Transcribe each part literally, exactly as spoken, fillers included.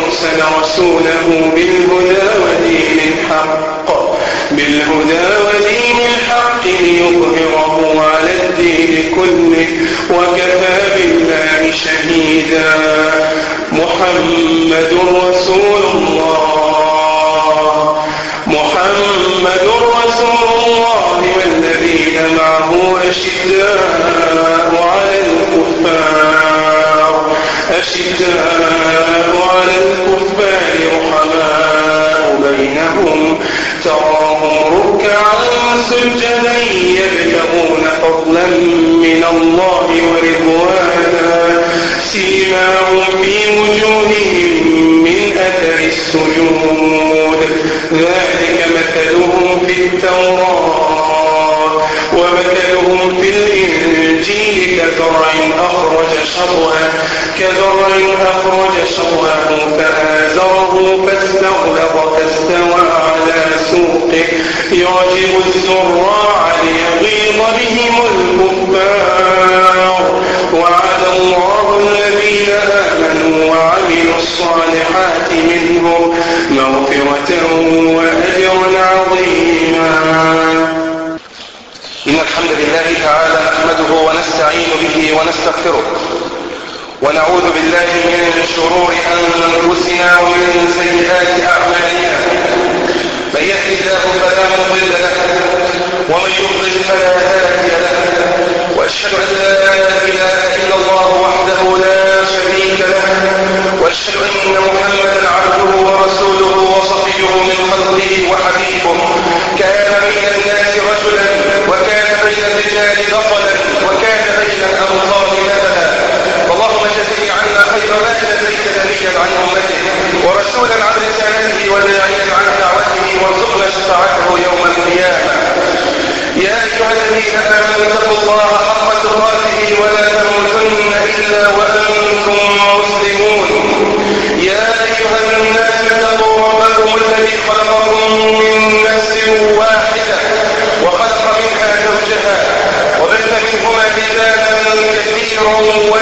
أرسل رسوله بالهدى ودين الحق بالهدى ودين الحق ليظهره على الدين كله وكفى بالله شهيدا. محمد رسول الله محمد رسول الله والذين معه أشداء على الكفار أشداء على الكفار رحماء بينهم تراهم ركعا سجدا يبتغون فضلا من الله ورضوانا سيماهم في وجوههم من أثر السجود ذلك مثلهم في التوراة ومثلهم في الإنجيل كزرع أخرج شطأه كزرع أخرج شطأه فآزره فاستغلظ فاستوى على سوقه يعجب الزراع ليغيظ بهم الكفار. وعد الله الذين آمنوا وعملوا الصالحات منهم مغفرة وأجرا عظيما. إن الحمد لله تعالى نحمده ونستعين به ونستغفره ونعوذ بالله من شرور أنفسنا ومن سيئات أعمالنا. من يهد الله فلا مضل له ومن يضلل فلا هادي له وأشهد أن لا إله إلا الله وحده لا شريك له وأشهد أن محمدا عبده ورسوله وصفيه من خلقه وحبيبه. كان بين الناس رجلا وكان بين الرجال بطلا وكان بين الأمصار نبلا. اللهم جزه عنا خير ما جزيت نبيا عن أمته ورسولا عن رسالته وداعيا عن دعوته وارزقنا شفاعته يوم القيامة. يا أيها الذين آمنوا اتقوا الله حق تقاته ولا تموتن إلا وأنتم مسلمون. يا أيها الناس اتقوا ربكم الذي خلقكم من نفس واحدة وخلق منها زوجها وبث منهما رجالا كثيرا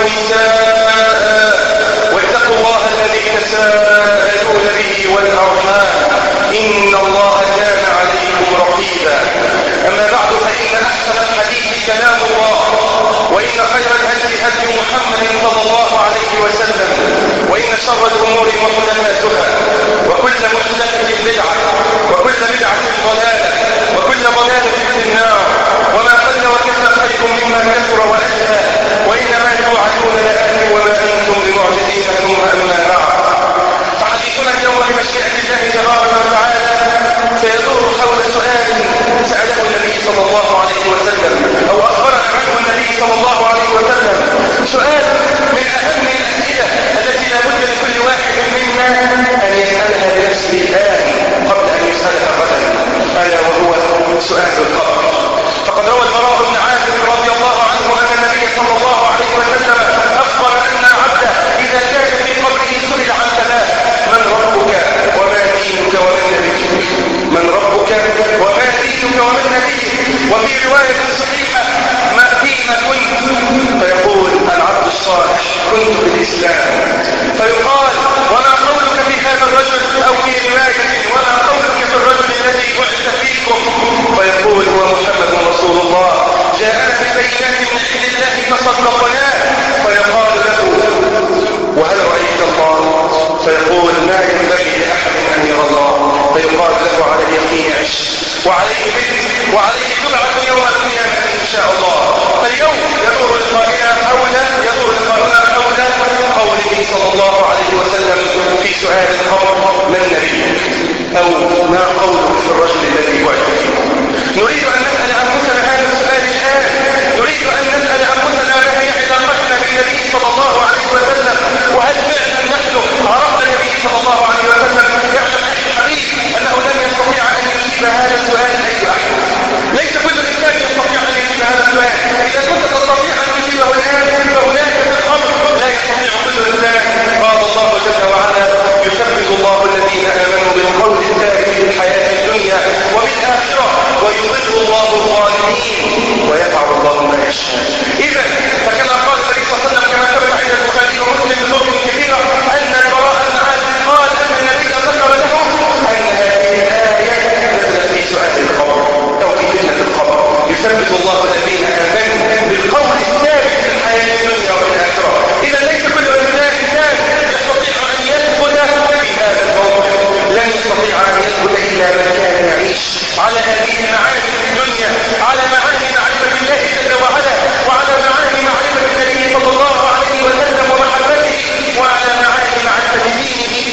ونساء واتقوا الله الذي تساءلون به والأرحام إن الله كان عليكم رقيبا. أما بعد فإن أحسن الحديث كلام الله وإن خير الهدي هدي محمد صلى الله عليه وسلم وإن شر الأمور محدثاتها وكل محدثة بدعة وكل بدعة ضلالة وكل ضلالة في النار. وما قل وكفى خير مما كثر وأجهى وإنما توعدون لآت وما أنتم بمعجزين ثم أما بعد. فحديثنا اليوم بمشيئة الله تبارك وتعالى سيدور حول سؤال سأله النبي صلى الله عليه وسلم أو أخبرنا عنه النبي صلى الله عليه وسلم. سؤال من أهم الأسئلة التي لا بد لكل واحد منا أن يسألها لنفسه الآن قبل أن يسألها غدا، ألا وهو سؤال القبر. فقد روى البراء بن عازب رضي الله عنه أن النبي صلى الله عليه وسلم أخبر أن عبده إذا كان في قبره سئل عن ثلاث: من ربك وما دينك ومن نبيك من ربك وما دينك ومن نبيك وفي رواية صحيحة: ما فيما كنت؟ فيقول: العبد الصالح كنت في الإسلام. فيقال: وما قولك في هذا الرجل؟ أو في رواية: وما قولك في الرجل الذي بعث فيكم؟ فيقول: هو محمد رسول الله جاءنا بالبينات من عند الله فصدقناه. فيقال له: وهل رأيت الله؟ فيقول: ما ينبغي لأحد أن يرى الله. فيقال له: على اليقين عش وعليه بذل وعليه تبعث يوم القيامة إن شاء الله. فاليوم يدور لقائنا حول يدور لقائنا حول قوله صلى الله عليه وسلم في سؤال القبر: من نبيك؟ أو ما قولك في الرجل الذي بعث فيكم؟ نريد أن نسأل أنفسنا هذا السؤال الآن. نريد أن نسأل أنفسنا ما هي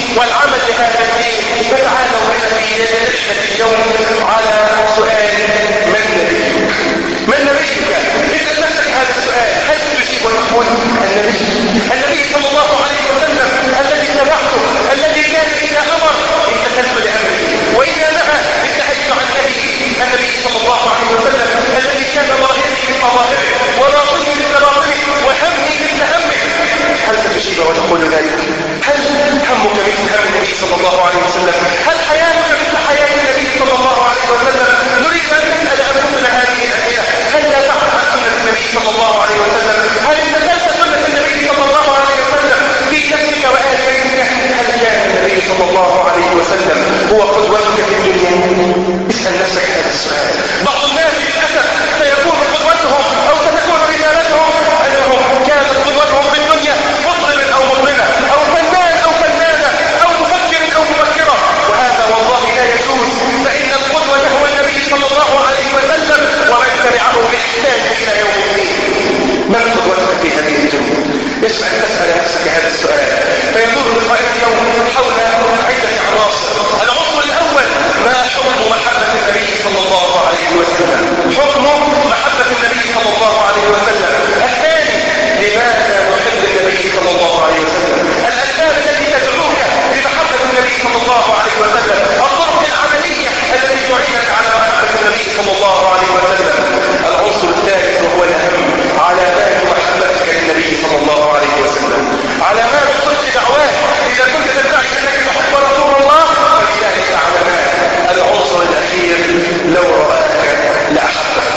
والعمل لهذا الدين. فتعالوا بنا في رحلة اليوم على سؤال: من نبيك؟ من نبيك؟ اسأل نفسك هذا السؤال، هل تجيب وتقول النبي النبي صلى الله عليه وسلم الذي اتبعته، الذي كان إذا أمر امتثلت لأمره وإذا نهى انتهيت عن نهيه. النبي صلى الله عليه وسلم الذي كان ظاهري مثل ظاهره وباطني مثل باطنه وهمي مثل همه. هل تجيب وتقول ذلك؟ هل همك مثل هم النبي صلى الله عليه وسلم؟ هل حياتك مثل حياة النبي صلى الله عليه وسلم؟ نريد أن نسأل أنفسنا هذه الأسئلة. هل لا تعرف عن سنة النبي صلى الله عليه وسلم؟ هل امتثلت سنة النبي صلى الله عليه وسلم في نفسك وآل بيتك؟ هل كان النبي صلى الله عليه وسلم هو قدوتك في الدنيا؟ اسأل نفسك هذا السؤال. بعض الناس للأسف سيكون قدوتهم أو ستكون رسالتهم أنهم كانت قدوتهم في الدنيا مطرب أو مطربة أو فنان أو فنانة أو مفكر أو مفكرة، وهذا والله لا يجوز. فإن القدوة هو النبي صلى الله عليه وسلم ومن تبعه بإحسان إلى يوم الدين. من قدوتك في هذه الدنيا؟ يجب أن تسأل نفسك هذا السؤال. فيدور لقاءنا اليوم حول عدة عناصر. العنصر الأول: ما حكم محبة النبي صلى الله عليه وسلم؟ حكم محبة النبي صلى الله عليه وسلم. الثاني: لماذا نحب النبي صلى الله عليه وسلم؟ الأسباب التي تدعوك لمحبة النبي صلى الله عليه وسلم. الطرق العملية التي تعينك على محبة النبي صلى الله عليه وسلم. العنصر الثالث وهو الأهم: علامات محبتك للنبي صلى الله عليه وسلم. علامات صدق دعواك. إذا كنت تدعي أنك تحب رسول الله فلذلك علامات. العنصر الأخير: لو رآك لأحبك.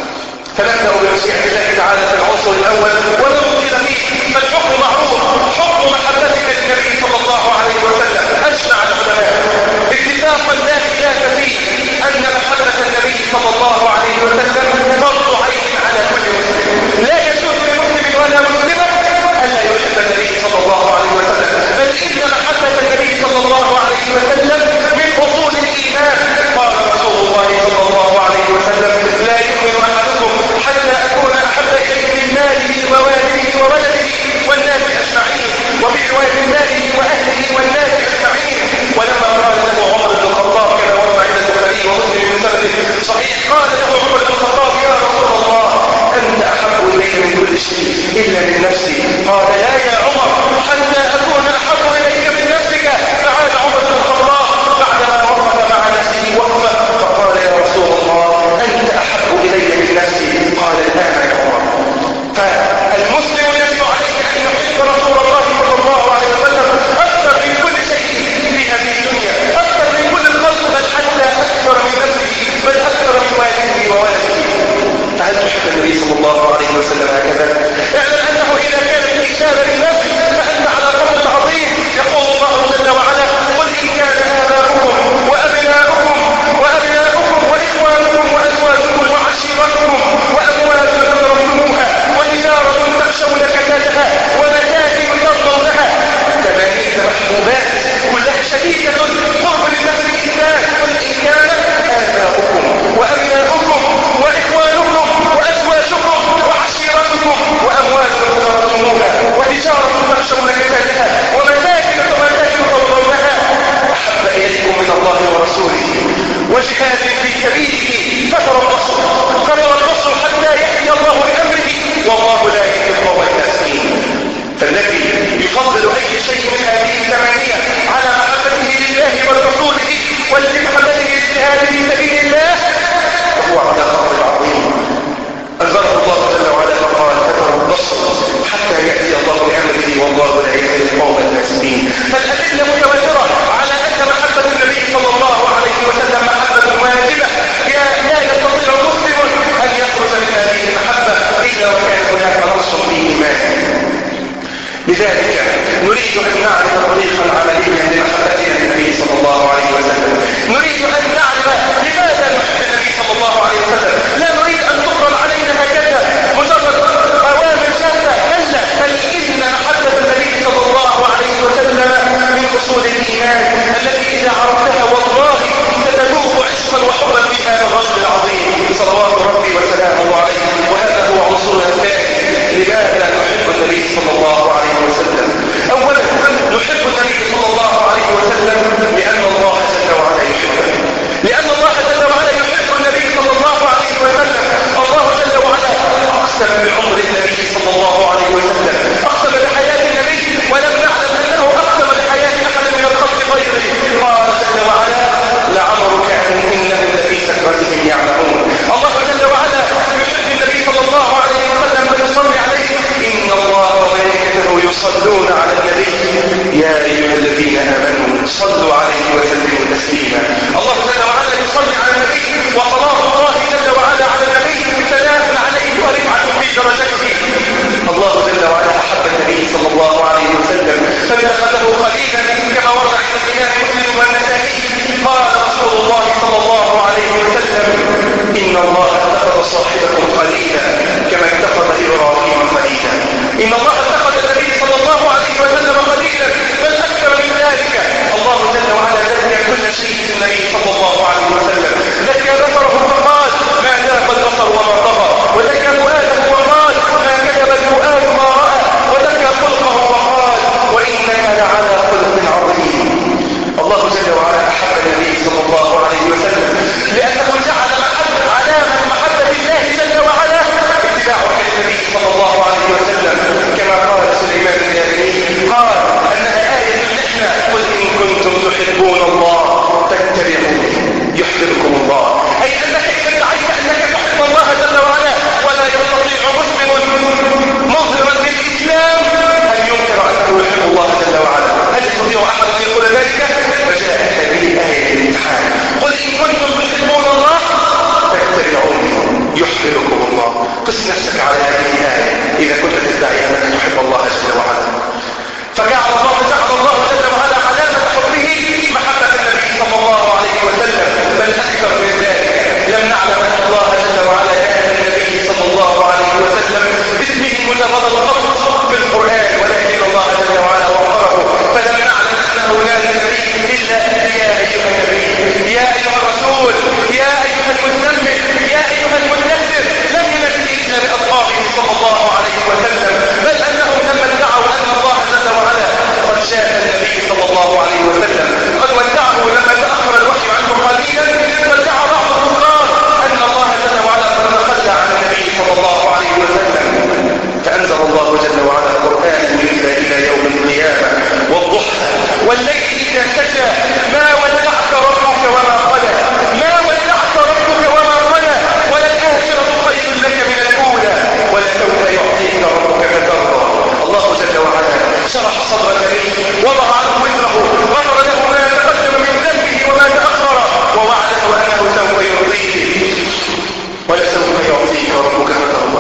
فنبدأ بمشيئة الله تعالى في العنصر الأول وننظر فيه. فالحكم معروف، حكم محبتك للنبي صلى الله عليه وسلم. أجمع العلماء اتفاقا لا خلاف فيه أن محبة النبي صلى الله عليه وسلم فرض عين على كل مسلم. لا يجوز لمسلم ولا مسلمة ألا يحب النبي صلى الله عليه وسلم، بل إن محبة النبي صلى الله عليه وسلم من أصول الإيمان. قال رسول الله صلى الله عليه وسلم: لا يؤمن أحدكم حتى أكون أحب إليه من ماله ووالده وولده والناس أجمعين، وفي رواية ماله وأهله والناس أجمعين. ولما قال له عمر بن الخطاب كما ورد عند البخاري ومسلم من سند صحيح، قال له عمر بن الخطاب: يا رسول الله أنت أحب إلي من كل شيء إلا من نفسي. قال: لا يا عمر، حتى أكون أحب إليك من نفسك. فعاد عمر بن الخطاب بعدما وقف مع نفسه وقفة فقال: يا رسول الله أنت أحب إلي من نفسي. قال: الآن يا عمر. فالمسلم يجب عليه أن يحب رسول الله صلى الله عليه وسلم أكثر من كل شيء في هذه الدنيا، أكثر من كل الخلق، بل حتى أكثر من نفسه، بل أكثر من والده وولده. فهل تحب النبي صلى الله عليه وسلم هكذا؟ اعلم أنه إذا كان الإجابة للنفس فأنت على قدر عظيم. يقول الله جل وعلا: قل إن كان آباؤكم وأبناؤكم وأبناؤكم وإخوانكم وأزواجكم وعشيرتكم وأموال تقترفتموها وتجارة تخشون كسادها ومساكن ترضونها. ثمانية محبوبات كلها شديدة قرب للنفس الإنسان. قل إن كان آباؤكم وأبناؤكم وإخوانكم وأزواجكم وعشيرتكم وأموال تقترفتموها وتجارة تخشون كسادها ومساكن ترضونها أحب إليكم من الله ورسوله وجهاد في سبيله فتربصوا فتربصوا حتى يأتي الله بأمره والله لا يهدي القوم الفاسقين. فالذي يفضل أي شيء من هذه الثمانية على محبته لله والليل إذا سجى ما ودعك ربك وما قلى ما ودعك ربك وما قلى وللآخرة خير لك من الأولى ولسوف يعطيك ربك فترضى. الله جل وعلا شرح صدر النبي وضع عنه وزره غفر له ما تقدم من ذنبه وما تأخر ووعده أنه سوف يرضيه ولسوف يعطيك ربك فترضى.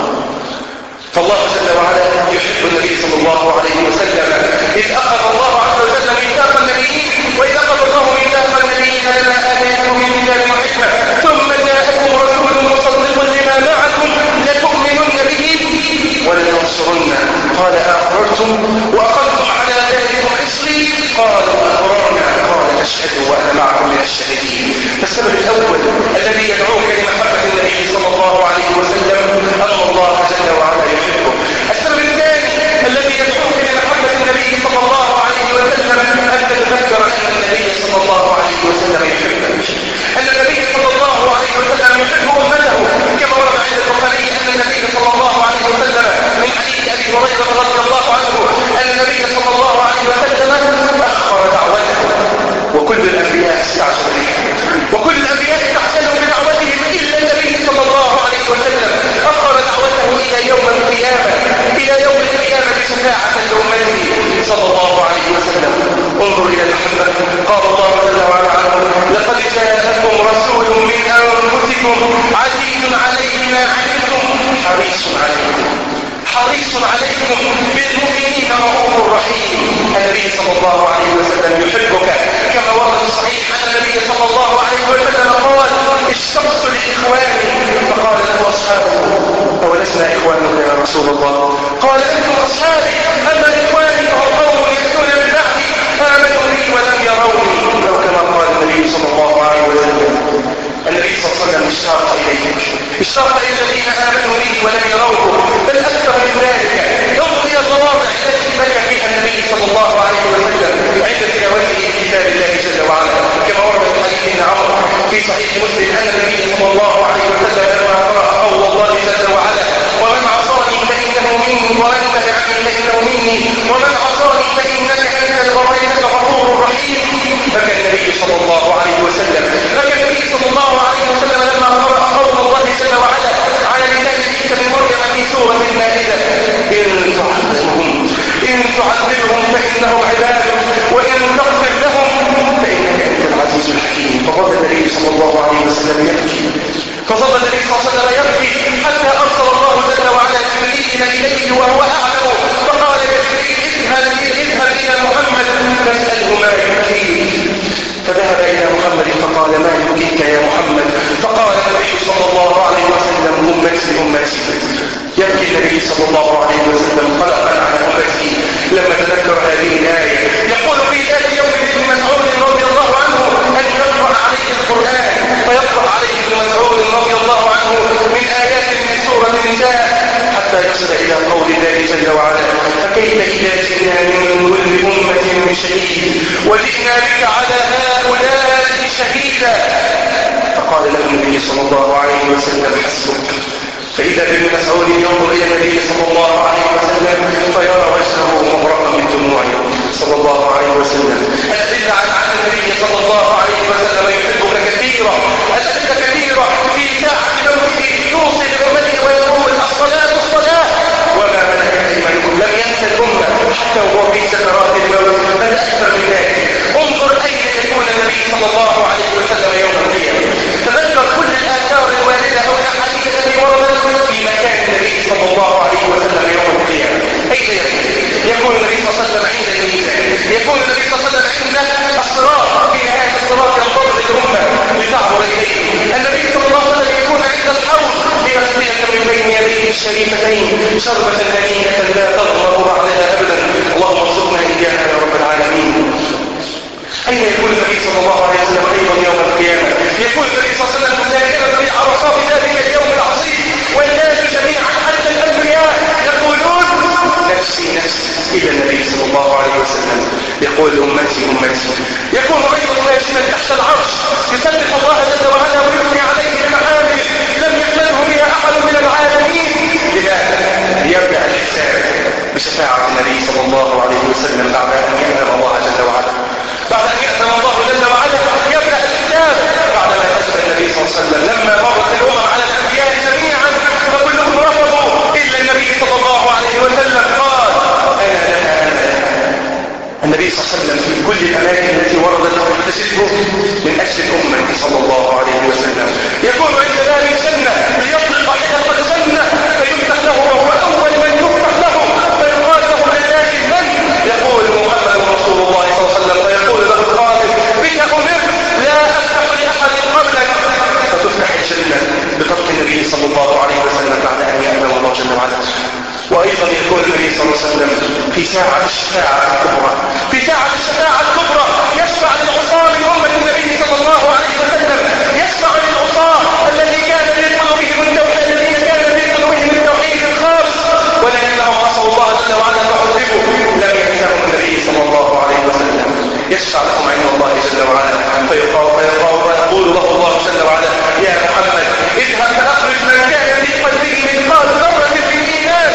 فالله جل وعلا يحب النبي صلى الله عليه وسلم إذ أخذ الله عز وجل ميثاق النبيين وإذ أخذ الله ميثاق النبيين لما آتيتكم من كتاب وحكمة ثم جاءكم رسول مصدق لما معكم لتؤمنن به ولتنصرنه قال أقررتم وأخذتم على ذلكم إصري قالوا أقررنا قال أشهد وأنا معكم من الشهيدين. فالسبب الأول الذي يدعوك لمحبة النبي صلى الله عليه وسلم أن الله جل وعلا يحبه. السبب الثاني الذي يدعوك لمحبة النبي صلى الله عليه وسلم أن تتذكر أن النبي صلى الله عليه وسلم يحبك أن النبي صلى الله عليه وسلم يحب أمته كما ورد عند البخاري أن النبي صلى الله عليه وسلم من حديث أبي هريرة رضي الله عنه أن النبي صلى الله عليه وسلم أخر دعوته وكل الأنبياء استعجلوا به وكل الأنبياء استعجلوا بدعوتهم إلا النبي صلى الله عليه وسلم أخر دعوته إلى يوم القيامة إلى يوم القيامة شفاعة لأمته صلى الله عليه وسلم. انظر إلى المحبة قال الله جل وعلا عنه لقد جاءكم رسول من أنفسكم عزيز عليه ما عنتم حريص عليكم حريص عليكم بالمؤمنين رؤوف رحيم. النبي صلى الله عليه وسلم يحبك كما ورد الصحيح أن النبي صلى الله عليه وسلم قال اشتقت لإخواني فقال له أصحابه أولسنا إخوانك يا رسول الله قال أنتم أصحابي أما إخواني فهم قوم يأتون من بعدي آمنوا بي ولم يروني لو كما قال النبي صلى الله عليه وسلم. النبي صلى الله عليه وسلم اشتاق إليك اشتاق إلى الذين آمنوا به ولم يروه بل أكثر من ذلك. انظر إلى المواضع التي بكى فيها النبي صلى الله عليه وسلم عند تلاوته كتاب الله جل وعلا كما ورد في حديث ابن عمرو في صحيح مسلم أن النبي صلى الله عليه وسلم لما قرأ قول الله جل وعلا ومن عصاني فإنه مني ومن تبعني فإنه مني ومن عصاني فإنك أنت الغفور غفور رحيم فكان النبي صلى الله عليه وسلم فكان النبي صلى الله عليه وسلم لما قرأ قول الله جل وعلا على لسان عيسى بن مريم في سورة المائدة إن تعذبهم إن تعذبهم فإنهم عبادك وإن تغفر لهم فإنك أنت العزيز الحكيم. فظل النبي صلى الله عليه وسلم يبكي فظل النبي صلى الله عليه وسلم يبكي حتى أرسل الله جل وعلا جبريل إليه وهو أعلم فقال يا جبريل اذهب اذهب إلى محمد فاسأله ما يبكيك. فذهب إلى محمد فقال ما يبكيك يا محمد فقال النبي صلى الله عليه وسلم أمتي أمتي. يبكي النبي صلى الله عليه وسلم قلقا على أمتي لما تذكر هذه الآية. يقول في ذات يوم ابن مسعود رضي الله عنه أن يقرأ عليه القرآن فيقرأ عليه ابن مسعود رضي الله عنه من آيات من سورة النساء حتى يصل إلى قول الله جل وعلا فكيف إذا جئنا من كل أمة شهيد وجئنا بك على هؤلاء شهيدا. فقال له النبي صلى الله عليه وسلم حسبك. فإذا ابن مسعود ينظر إلى النبي صلى الله عليه وسلم فيرى وجهه مغرقا بالدموع صلى الله عليه وسلم. الأدلة عن النبي صلى الله عليه وسلم يحبك كثيرا الأدلة كثيرة في ساعة موته يوصي لأمته ويقول الصلاة الصلاة وما ملكت أيمانكم لم ينسى الأمة حتى وهو في سكرات الموت بل أكثر من ذلك. انظر أين يكون النبي صلى الله عليه وسلم يوم القيامة. تذكر كل الآثار الواردة أو الأحاديث التي وردت في مكان النبي صلى الله عليه وسلم يوم القيامة. أين يكون؟ يكون النبي صلى الله عليه وسلم عند الميزان يكون النبي صلى الله عليه وسلم عند الصراط في نهاية الصراط ينتظر الأمة لتعبر إليه. النبي صلى الله عليه وسلم يكون عند الحوض ليسقيك من بين يديه الشريفتين شربة هنيئة لا تظمأ بعدها أبدا. اللهم ارزقنا إياها يا رب العالمين. أين يكون النبي صلى الله عليه وسلم أيضا يوم القيامة؟ يكون النبي صلى الله عليه وسلم ساكنا في عرصات ذلك اليوم العظيم والناس جميعا حتى الأنبياء يقولون نفسي نفسي إلى النبي صلى الله عليه وسلم يقول أمتي أمتي. يكون أيضا ساجدا تحت العرش يسبح الله جل وعلا ويثني عليه بمحامد لم يحمله بها أحد من العالمين. لماذا؟ ليرجع الحساب بشفاعة النبي صلى الله عليه وسلم بعد أن يعلم الله جل وعلا صلى الله عليه وسلم في كل الأماكن التي وردت تجده من أجل الأمة صلى الله عليه وسلم. يكون عند باب الجنة ليطلق حلق الجنة فيفتح له وهو أول من يفتح له، فيقال له لله من؟ يقول محمد رسول الله صلى الله عليه وسلم، فيقول له القائل بك أمرت لا أفتح لأحد قبلك، فتفتح الجنة بترك النبي صلى الله عليه وسلم بعد أن يأمن الله جل وعلا. وأيضا يكون النبي صلى الله عليه وسلم في ساعة الشفاعة الكبرى، في ساعة الشفاعة الكبرى يشفع للعصاة من أمة النبي صلى الله عليه وسلم، يشفع للعصاة الذي كان في قلوبهم التوحيد، الذين كان في قلوبهم التوحيد الخالص ولكنهم عصوا الله جل وعلا فعذبوا، لم ينساهم النبي صلى الله عليه وسلم، يشفع لهم عند الله جل وعلا فيقال ويقول له الله جل وعلا يا محمد اذهب فأخرج من كان في قلبه مثقال ذرة في الإيمان،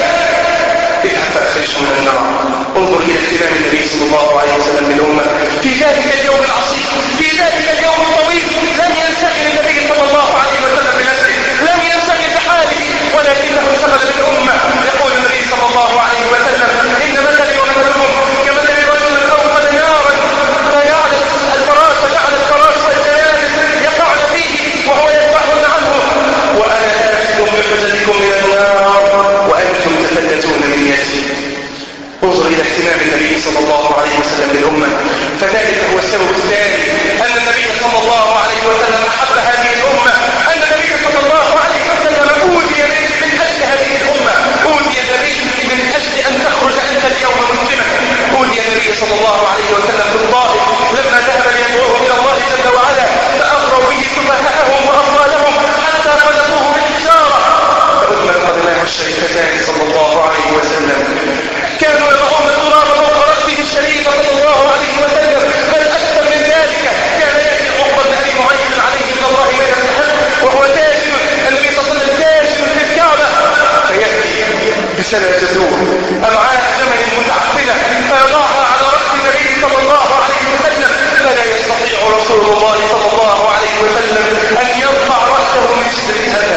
اذهب فأخرجه من النار. انظر إلى اهتمام النبي صلى الله عليه وسلم بالأمة في ذلك اليوم العصيب، في ذلك اليوم الطويل، لم ينشغل النبي صلى الله عليه وسلم بنفسه، لم ينشغل بحاله، ولكنه انشغل بالأمة. يقول النبي صلى الله عليه وسلم إن مثلي ومثلكم كمثل رجل أوقد نارا فجعل الفراش فجعل الفراش والجنازل يقعن فيه وهو يدفعهن عنه، وأنا آخذ بحجتكم من النار وأنتم تفتتون من يدي. انظر إلى اهتمام النبي صلى الله عليه وسلم بالأمة، فذلك هو السبب الثاني أن النبي صلى الله عليه وسلم أحب هذه الأمة، أن النبي صلى الله عليه وسلم أوتي من أجل هذه الأمة، أوتي النبي من أجل أن تخرج أنت اليوم مسلما. أوتي النبي صلى الله عليه وسلم في الطائف لما ذهب ليدعوه إلى الله جل وعلا فأغروا به سفهاءهم وأطفالهم حتى قذفوه بالحجارة فأدمت قدماه الشريفتان صلى الله عليه وسلم، كانوا يضعون التراب فوق رأسه الشريف صلى الله عليه وسلم، بل أكثر من ذلك كان يأتي عقبة بن أبي معيط عليه من الله ليلة الحج وهو تاجر، النبي صلى الله عليه وسلم تاجر في الكعبة، فيأتي بسنة جزور أمعاء جمل متعفنة فيضعها على رأس النبي صلى الله عليه وسلم، فلا يستطيع رسول الله صلى الله عليه وسلم أن يرفع رأسه من شدة الأذى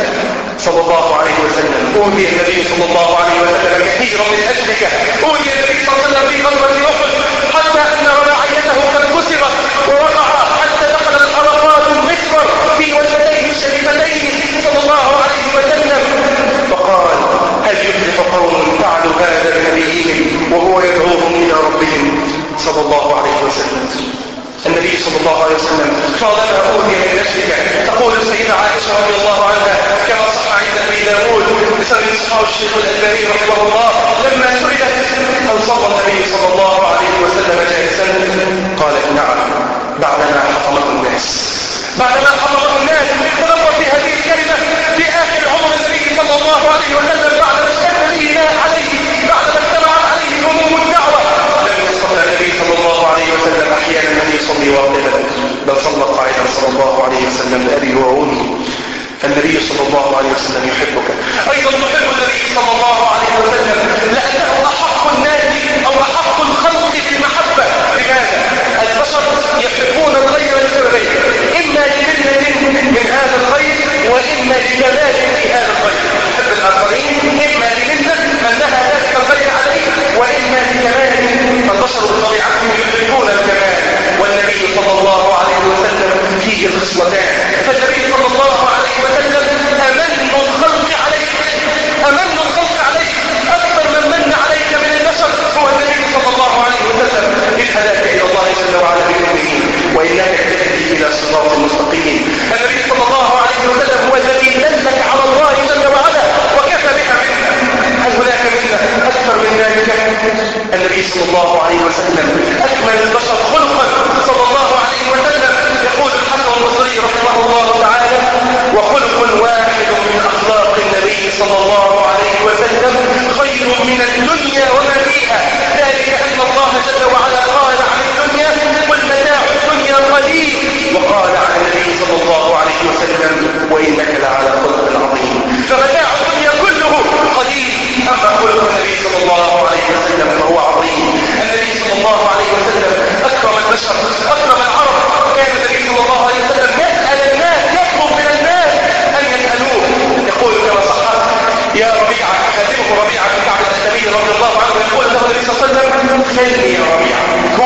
صلى الله عليه وسلم. أوتي النبي صلى الله عليه وسلم كثيرا من أجلك، أوتي النبي صلى الله عليه وسلم في غزوة أحد حتى أن رباعيته قد كسرت ووقع حتى دخل الحلقات المسمر في وجهتيه الشريفتين صلى الله عليه وسلم، فقال هل يفلح قوم فعلوا هذا بنبيهم وهو يدعوهم إلى ربهم صلى الله عليه وسلم. النبي صلى الله عليه وسلم طالما أوتي من نفسك، تقول السيدة عائشة رضي الله عنها كما صح عند أبي داود بسبب إصحاب الشيخ الألباني رحمه الله لما سئلت هل صلى النبي صلى الله عليه وسلم جالسا قالت نعم بعدما حطمه الناس، بعدما حطمه الناس تنظر في هذه الكلمة في آخر عمر النبي صلى الله عليه وسلم بعد ما اشتد به عليه، بعد ما اجتمعت عليه هموم الدعوة، لم يستطع النبي صلى الله عليه وسلم أحيانا أن يصلي واقفا بل صلى قاعدا صلى الله عليه وسلم لأبي وأمي. فالنبي صلى الله عليه وسلم يحبك، أيضا تحب النبي صلى الله عليه وسلم لأنه أحق الناس أو أحق الخلق في المحبة. لماذا؟ البشر يحبون الخير لسببين، إما لمنة من هذا الخير وإما لجمال في هذا الخير. يحب الآخرين إما لمنة منها ذلك الخير عليه وإما لجمال، فالبشر بطبيعتهم يحبون الجمال، والنبي صلى الله عليه وسلم فيه الخصلتان، فالنبي صلى الله عليه وسلم أمن الخلق عليك، أمن الخلق عليك أكثر من من عليك من البشر هو النبي صلى الله عليه وسلم. إذ هداك إلى الله جل وعلا بإذنه وإنك تهدي إلى صراط مستقيم. النبي صلى الله عليه وسلم هو الذي دلك على الله جل وعلا وكفى بها منا. هل هناك منا أكثر من ذلك؟ النبي صلى الله عليه وسلم أكمل البشر خلقا صلى الله عليه وسلم. يقول الحسن البصري رحمه الله تعالى وخلق واحد من أخلاق النبي صلى الله عليه وسلم خير من الدنيا وما فيها، ذلك أن الله جل وعلا قال عن الدنيا والمتاع الدنيا قليل، وقال عن النبي صلى الله عليه وسلم وإنك لعلى خلق عظيم. فمتاع الدنيا كله قليل، أما خلق النبي صلى الله عليه وسلم فهو عظيم. النبي صلى الله عليه وسلم أكرم البشر، أكرم العرب. كان النبي صلى الله عليه وسلم يسأل الناس، يطلب من الناس أن يسألوه. يقول كما صح يا ربيعة، خادمه ربيعة بن كعب الأسلمي رضي الله عنه، يقول له النبي صلى الله عليه وسلم سلني يا ربيعة،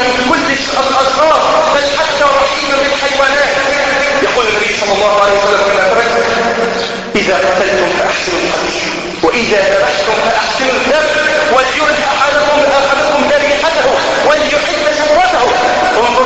رحيما بكل الأشخاص بل حتى رحيما بالحيوانات. يقول النبي صلى الله عليه وسلم كما ثبت: إذا قتلتم فأحسنوا القتل، وإذا ذبحتم فأحسنوا الذبح، وليرد أحدكم أحدكم ذبيحته وليحب شفرته. انظر،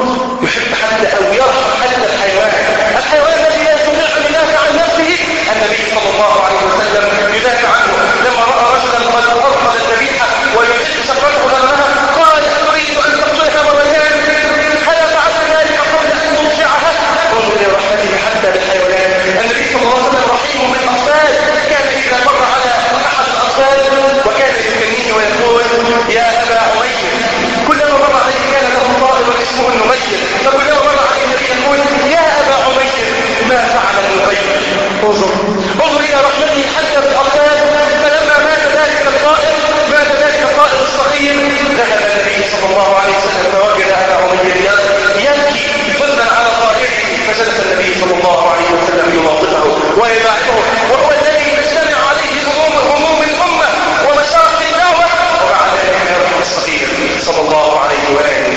يحب حتى أو يرحم حتى الحيوان، الحيوان الذي لا يستطيع أن يدافع عن نفسه النبي صلى الله عليه وسلم يدافع عنه. لما رأى رجلا قد أرقد الذبيحة ويحب شفرته لها قال: أريد أن تقتلها مرتين، هل فعلت ذلك قبل أن ترجعها؟ انظر إلى رحمته حتى بالحيوانات. النبي صلى الله عليه وسلم رحيم بالأطفال، كان إذا مر على أحد الأطفال وكان يكنيه ويقول: يا أبا عمير. كلما مر عليه كان له طائر اسمه النمير، فكلما مر عليه النبي يقول: يا أبا عمير ما فعل النمير. انظر انظر إلى رحمته حتى بالأطفال. فلما مات ذلك الطائر مات ذلك الطائر الصغير ذهب النبي صلى الله عليه وسلم فوجد أبا عمير يبكي حزنا على طائره، فجلس النبي صلى الله عليه وسلم يلاطفه ويباعده، وهو الذي تجتمع عليه هموم هموم الأمة ومشاق الدعوة، ومع ذلك يرحم الصغير صلى الله عليه وآله.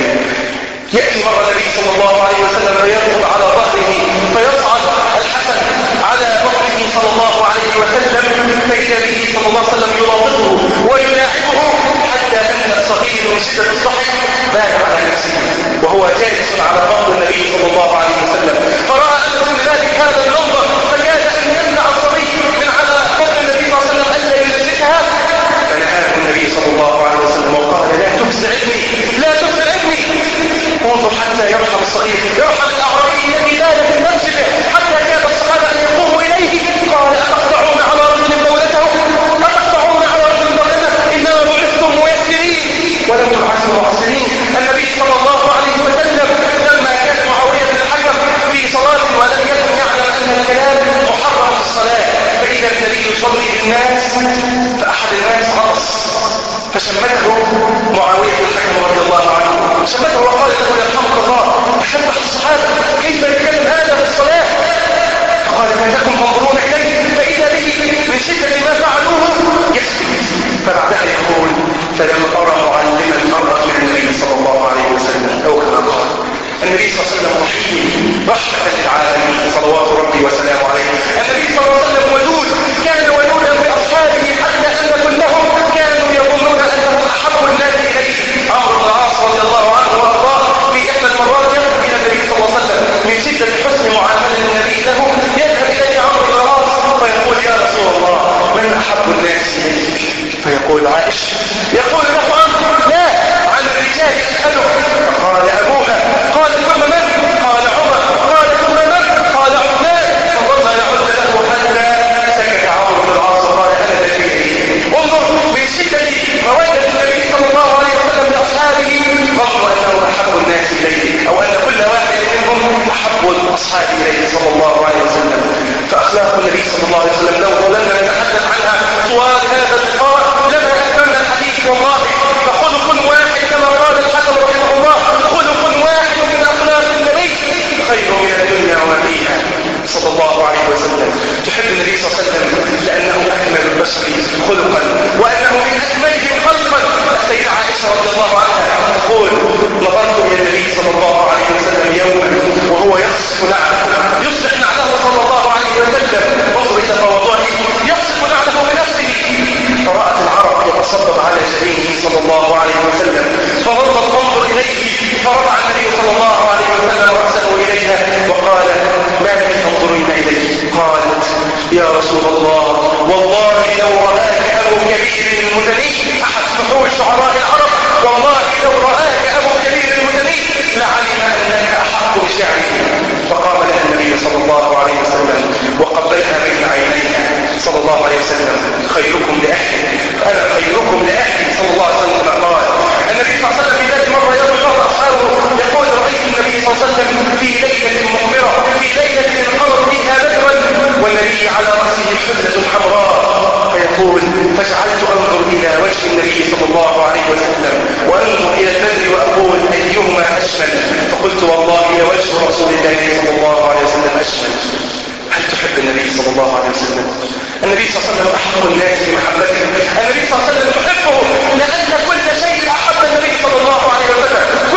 يأتي مرة النبي صلى الله عليه وسلم فيركض على ظهره فيصعد الحسن على ظهره صلى الله عليه وسلم، فإذا به صلى الله عليه وسلم يلاطفه ويلاعبه حتى أن الصغير من شدة الضحك بان على نفسه وهو جالس على ظهر النبي صلى الله عليه وسلم، فرأى أن من ذلك هذا المنظر فكاد أن يمنع الصبي من على ظهر النبي صلى الله عليه وسلم ألا يمسكها، فنهاه النبي صلى الله عليه وسلم وقال: لا تفزعني لا تفزعني. انظر حتى يرحم الصغير، يرحم الأعرابي الذي بال في منزله حتى كان الصحابة أن يقوموا إليه. قال: أتقطعون على رجل دولته؟ أتقطعون على رجل دولته؟ إنما بعثتم ميسرين ولم تبعثوا معسرين. النبي صلى الله عليه وسلم لما كان معاوية بن الحكم في صلاة ولم يكن يعلم أن الكلام محرم في الصلاة، فإذا النبي يصلي بالناس فأحد الناس عطس فشمته معاوية بن الحكم رضي الله عنه، شمته وقال له: يرحمك الله، تشبه الصحابة كيف يتكلم هذا في الصلاة؟ فقال: فإنكم تنظرون إليه فإذا به من شدة ما فعلوه يسكت. فبعدها يقول: فلم أرى معلما مرة من النبي صلى الله عليه وسلم أو كما قال. النبي صلى الله عليه وسلم رحيم رحمة للعالمين صلوات ربي وسلامه عليه. النبي صلى الله عليه وسلم ودود، كان ودودا بأصحابه حتى أن كلهم كانوا يظنون أنه أحب الناس إليه. عمرو بن العاص رضي الله عنه وأرضاه في إحدى المرات يذهب إلى النبي صلى الله عليه وسلم من شدة حسن معاملة النبي له، يذهب إليه عمرو بن العاص فيقول: يا رسول الله من أحب الناس إليك؟ فيقول: عائشة. يقول له عمرو: لا، عن الرجال أسأله. قال: أبوها. قال: ثم من؟ قال: عمر. قال: ثم من؟ قال: عثمان. فظل يعد له حتى سكت عمرو بن العاص وقال: أنا ذكي. انظر من شدة مودة النبي صلى الله عليه وسلم لأصحابه ظنوا أنه أحب الناس إليه، أو أن كل واحد منهم أحب الأصحاب إليه صلى الله عليه وسلم. فأخلاق النبي صلى الله عليه وسلم لو ظللنا نتحدث عنها طوال هذا اللقاء لما أكملنا الحديث والله. فخلق واحد كما قال الحكم رحمه الله: خلق واحد من أخلاق النبي خير من الدنيا وما فيها صلى الله عليه وسلم. تحب النبي صلى الله عليه وسلم لأنه أكمل البشر خلقا وأنه من أكملهم خلقا. السيدة عائشة رضي الله عنها تقول: نظرت إلى النبي صلى الله عليه وسلم يوما وهو يخصف نعله، يصلح نعله صلى الله عليه وسلم، انظر إلى تواضعه، يخصف نعله بنفسه، فرأت العرب يتصبب على جبينه صلى الله عليه وسلم، فظلت تنظر إليه، فرفع النبي صلى الله عليه وسلم رأسه إليها وقال: ما لم تنظرين إليه؟ قالت: يا رسول الله والله لو رآك أبو كبير المزني، أحد فحول شعراء العرب، والله لو رآك أبو كبير المزني لعلم أنك أحق بشعره. فقام لها النبي صلى الله عليه وسلم وقبلها بين عينيها صلى الله عليه وسلم: خيركم لأهلي، أنا خيركم لأهلي صلى الله عليه وسلم. قال النبي صلى الله عليه وسلم في ذات مرة يوم بعض أصحابه يقول: رأيت النبي صلى الله عليه وسلم في ليلة مغمرة، في ليلة انقمر فيها بدرا والنبي على رأسه حلة حمراء، فيقول: فجعلت أنظر إلى وجه النبي صلى الله عليه وسلم وأنظر إلى البدر وأقول: أيهما أشمل؟ فقلت: والله لوجه رسول الله صلى الله عليه وسلم أشمل. هل تحب النبي صلى الله عليه وسلم؟ النبي صلى الله عليه وسلم أحب الناس بمحبته. النبي صلى الله عليه وسلم تحبه لأن كل شيء أحب النبي صلى الله عليه وسلم،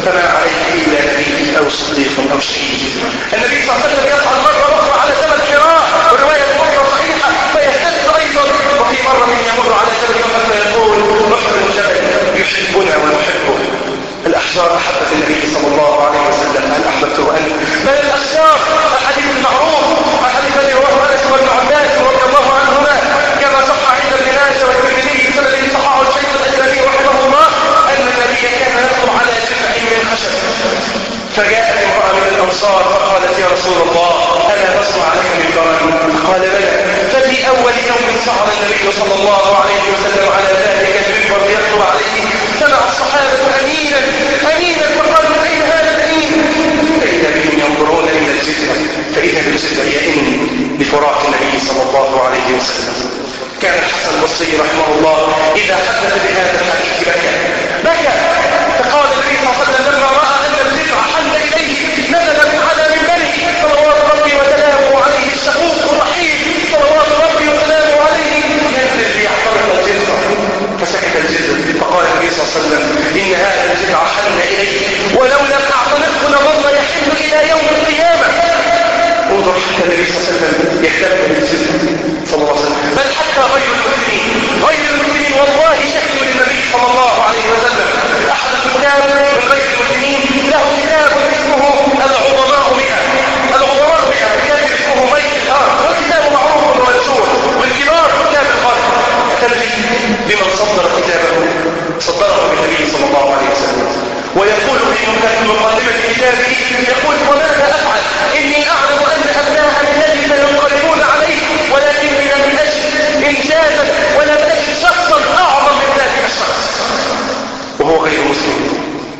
فما عليه إلا نبي أو صديق أو شهيد. النبي صلى الله عليه وسلم يصعد مرة أخرى على جبل حراء، ورواية أخرى صحيحة فيهتز أيضا، وفي مرة من يمر على جبل أحد فيقول نحن الجبل يحبنا ونحبه. الأحجار أحبت النبي صلى الله عليه وسلم، هل أحببته أنت؟ بل الأشجار الحديث المعروف الحديث الذي رواه أنس بن عباس رضي الله عنهما كما صح عند ابن ماجه والترمذي بسند صححه الشيخ الألباني رحمه الله أن النبي كان يطلب على جذع من خشب، فجاءت امرأة من الأنصار فقالت يا رسول الله ألا نصنع لك منبرا؟ قال بلى. ففي أول يوم صعد النبي صلى الله عليه وسلم على ذلك المنبر يخطب عليه، سمع الصحابة أمينا أمينا فقالوا أين هذا الأمين؟ فإذا بهم ينظرون إلى الجذع، فإذا بالجذع يئن بفراق النبي صلى الله عليه وسلم. كان الحسن البصري رحمه الله إذا حدث بهذا الحديث بكى بكى فقال النبي صلى الله عليه وسلم لما رأى أن الجذع حل إليه نزل من على منبره صلوات ربي وسلامه عليه الشقوق الرحيم صلوات ربي وسلامه عليه ينزل ليحترق الجذع، فسكت الجذع فقال النبي صلى الله عليه وسلم إن هذا الجذع حل إليه ولو لم أعتنقه لظل يحل إلى يوم القيامة. انظر حتى النبي صلى الله عليه وسلم يهتم بالجذع صلى الله عليه وسلم، بل حتى غير المسلمين غير المسلمين والله شهدوا للنبي صلى الله عليه وسلم. أحد الكتاب من غير المسلمين له كتاب اسمه العظماء مئة العظماء مئة كتاب اسمه ميت الأرض، وكتاب معروف ومنشور من كبار كتاب القرن. تنبي بمن صدر كتابه صدره بالنبي صلى الله عليه وسلم، ويقول في مقدمة كتابه يقول وماذا أفعل إني أعلم أن أبناء الذي سينقلبون عليه ولكني لم أجد إنجازا ولم أجد شخصا أعظم من ذلك الشخص وهو غير مسلم.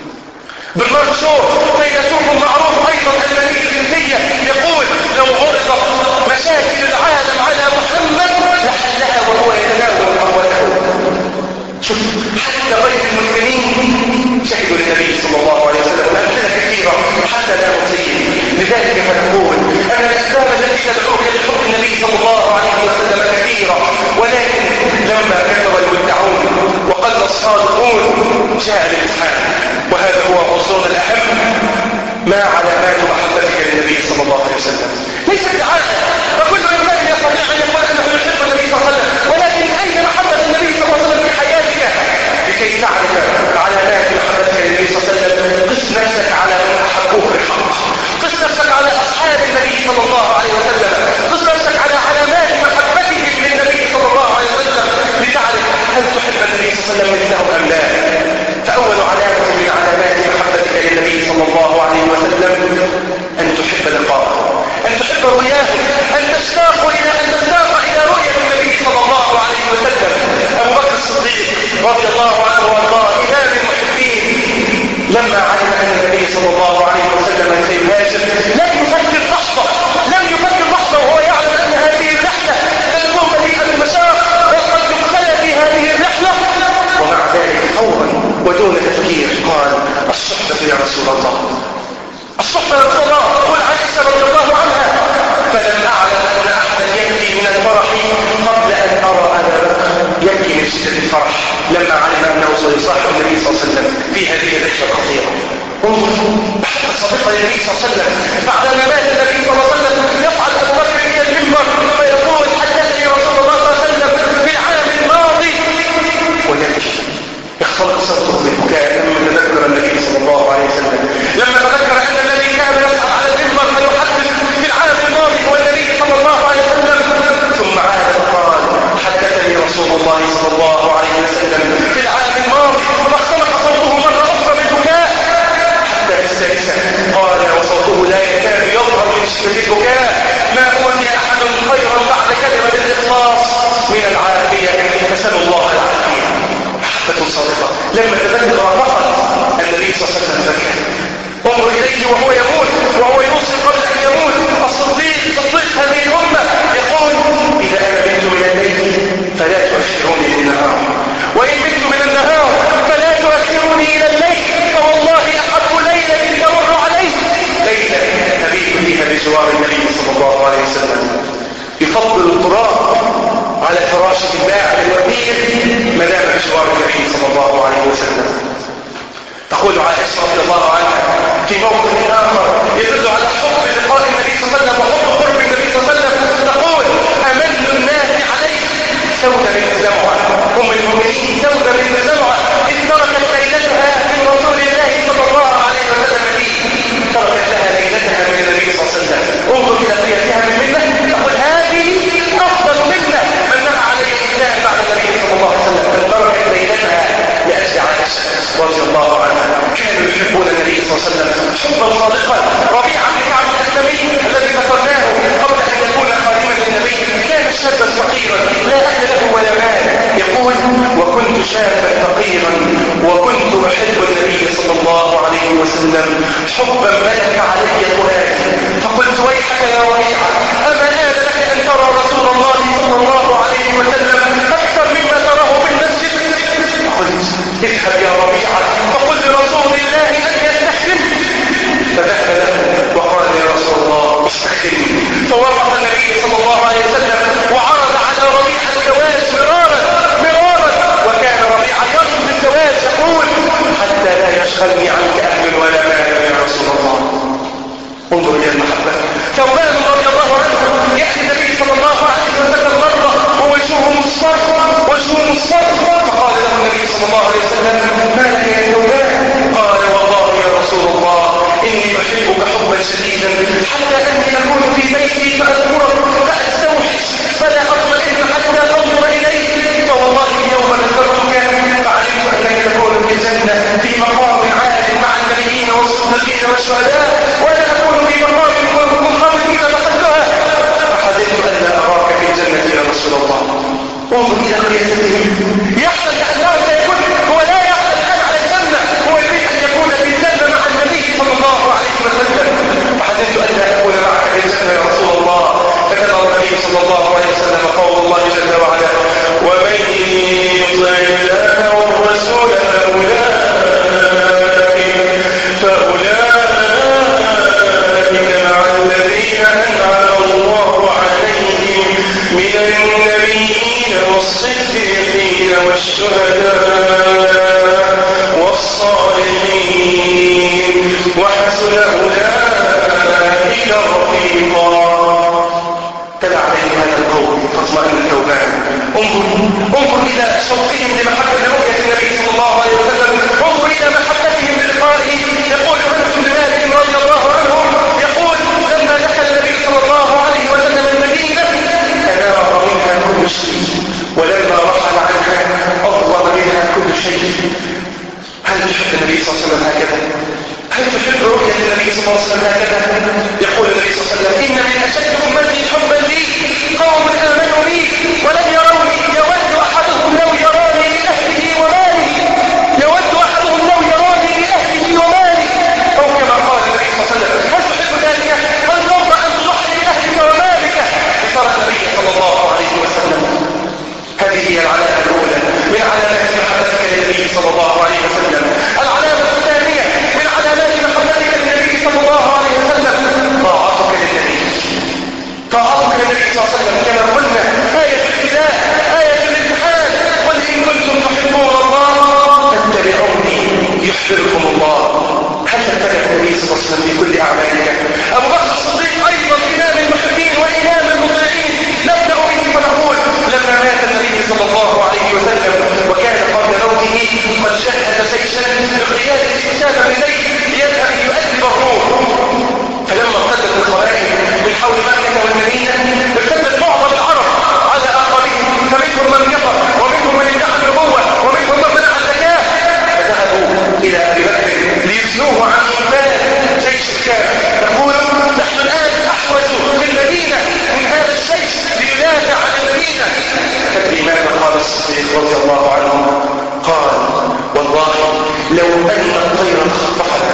بالمنشور فيلسوف معروف أيضا المني الجنسية يقول لو عرضت مشاكل العالم على محمد لحلها وهو يتناول أمواله. شوف حتى غير المسلمين شهدوا للنبي صلى الله عليه وسلم، والأمثلة كثيرة حتى لا نطيل. لذلك فنقول أن الأسباب التي تدعوك لحب النبي صلى الله عليه وسلم كثيرة، ولكن لما كثر المدعون وقل الصادقون جاء الامتحان، وهذا هو عنصرنا الأهم. ما علامات محبتك للنبي صلى الله عليه وسلم؟ ليس ادعاء، فكل إنسان يستطيع أن يقول أنه يحب النبي صلى الله عليه وسلم، ولكن أين محبة النبي صلى الله عليه وسلم في حياتك؟ لكي تعرف علامات محبتك للنبي صلى الله عليه وسلم قس نفسك على من أحبوه بالحق، قس نفسك على أصحاب النبي صلى الله عليه وسلم، قس نفسك على علامات محبتهم للنبي صلى الله عليه وسلم لتعرف هل تحب النبي صلى الله عليه وسلم مثلهم أم لا. فأول علامة من علامات محبتك للنبي صلى الله عليه وسلم أن تحب لقاءه، أن تحب رؤياه، أن تشتاق إلى أن تشتاق إلى رؤية النبي صلى الله عليه وسلم. أبو بكر الصديق رضي الله عنه وارضاه إمام المحبين لما علم أن النبي صلى الله عليه وسلم سيهاجر لم يفكر لحظة لم يفكر لحظة وهو يعلم أن هذه الرحلة تكون مليئة بالمشاق وقد يبتلى في هذه الرحلة، ومع ذلك فورا ودون تفكير قال الصحبة يا رسول الله، الصحبة يا رسول الله. قل عائشة رضي الله عنها فلم أعلم أن أحدا يبكي من الفرح قبل أن أرى أبا بكر يبكي من شدة الفرح لما علم أنه سيصاحب النبي صلى الله عليه وسلم في هذه الرحلة الخطيرة. انظروا محبة صديقة للنبي صلى الله عليه وسلم. بعدما مات النبي صلى الله عليه وسلم يصعد أبو بكر إلى المنبر فيقول حدثني رسول الله صلى الله عليه وسلم في العام الماضي، ويبكي يختلط صوته بالبكاء لما تذكر النبي صلى الله عليه وسلم، لما تذكر أن الذي كان يصعد على المنبر فيحدث في العام الماضي هو النبي صلى الله عليه وسلم. ثم عاد فقال حدثني رسول الله صلى الله عليه وسلم في العام الماضي، فاختلط صوته مرة أخرى بالبكاء حتى السادسة قال وصوته لا يكاد يظهر من شدة البكاء ما هو في أحد خيرا بعد كلمة الإخلاص من العافية، فسأل الله العافية. محبة صادقة لما تقول عائشة رضي الله عنها في موقف آخر يدل على حب لقاء النبي صلى الله عليه وسلم وحب قرب النبي صلى الله عليه وسلم، تقول أمن الناس عليه سودة بنت زمعة، أم المؤمنين سودة بنت زمعة إذ تركت ليلتها من رسول الله صلى الله عليه وسلم فيه، تركت لها ليلتها من النبي صلى الله عليه وسلم. انظر إلى قيادها من منه، تقول هذه أفضل منه من نهى عليه الإسلام بعد النبي صلى الله عليه وسلم، من تركت ليلتها لأجل عائشة رضي الله عنها. كانوا يحبون النبي صلى الله عليه وسلم حبا صادقا. ربيعة بن كعب الأسلمي الذي ذكرناه قبل أن يكون خادما للنبي كان شابا فقيرا لا أهل له ولا مال، يقول وكنت شابا فقيرا وكنت أحب النبي صلى الله عليه وسلم حبا ملك علي فؤادي، فقلت ويحك يا ربيعة أما آن لك أن ترى رسول الله صلى الله عليه وسلم أكثر مما تراه في المسجد؟ قلت اذهب يا ربيعة فقل لرسول الله أن يستحسن. فذهب له وقال يا رسول الله استحسن، فوافق النبي صلى الله عليه وسلم وعرض على ربيعة الزواج مرارا مرارا، وكان ربيعة يرجو بالزواج يقول حتى لا يشغلني عنك أهل ولا مال يا رسول الله. انظر إلى المحبة. ثوبان رضي الله عنه يأتي النبي صلى الله عليه وسلم مرة ووجهه مصفر وجهه مصفر، فقال له النبي صلى الله عليه وسلم ما لك يا ثوبان؟ قال والله يا رسول الله إني أحبك حبا شديدا حتى أني أكون في بيتي فأذكرك فأستوحش فلا أطمئن حتى أنظر إليك، فوالله اليوم ذكرتك فعلمت أنك تكون في الجنة في مقام عال مع النبيين والصديقين والشهداء، ولا أكون في مقام منخفض إذا دخلتها، فحزنت أن لا أراك في الجنة يا رسول الله. انظر إلى قيادته، يحسن أنه سيكون هو لا يحسن الآن على الجنة، هو يريد أن يكون في الجنة مع النبي صلى الله عليه وسلم، فحزنت أن لا أكون معك في الجنة يا رسول الله. فكتب النبي صلى الله عليه وسلم قول الله جل وعلا ومن يطع الله والرسول فأولئك فأولئك مع الذين أنعم الله عليهم من النبيين والصديقين والشهداء والصالحين وحسن أولئك رفيقا. تلا عليه هذا القول فاطمئن الثوبان. انظر انظر إلى شوقهم لمحبة رؤية النبي صلى الله عليه وسلم، انظر إلى محبتهم للقائه. يقول أنس بن مالك رضي الله عنه يقول لما دخل النبي صلى الله عليه وسلم المدينة أنار منها كل شيء، ولما رحل عنها أظلم منها كل شيء. هل تحب النبي صلى الله عليه وسلم هكذا؟ هل تحب رؤية النبي صلى الله عليه وسلم هكذا؟ يقول النبي صلى الله عليه وسلم إن من أشد أمتي حبا لي قوم آمنوا بي ولم يروني يود أحدهم لو يراني لأهله ومالي، يود أحدهم لو يراني لأهله ومالي، أو كما قال النبي صلى الله عليه وسلم هل تحب ذلك؟ هل ترضى أن تضحي لأهلك ومالك بشرع النبي صلى الله عليه وسلم؟ هذه هي العلامة الأولى من علامات محبتك للنبي صلى الله عليه وسلم. العلامة الثانية من علامات محبتك للنبي صلى الله عليه وسلم طاعتك للنبي، طاعتك للنبي صلى الله عليه وسلم كما قلنا آية الابتلاء آية الامتحان. قل إن كنتم تحبون الله فاتبعوني يحببكم الله. هل تتبع النبي صلى الله عليه وسلم في كل أعمالك؟ أبو بكر الصديق أيضا إمام المحبين وإمام المطيعين. نبدأ به ونقول لما مات النبي صلى الله عليه وسلم وكان قبل موته قد شهد جيشا بقيادة أسامة بن زيد يذهب يؤدب الروم، فلما ارتدت القبائل من حول مكة والمدينة ارتدت معظم العرب على آخرين، فمنهم من كفر ومنهم من ادعى النبوة ومنهم من منع الزكاة، فذهبوا إلى أبي بكر ليثنوه عن إنفاذ جيش الكافر. تقول نحن الآن أحوج في المدينة من هذا الجيش ليدافع عن المدينة. تدري ماذا قال الصديق رضي الله عنه؟ قال والله لو أن الطير تخطفنا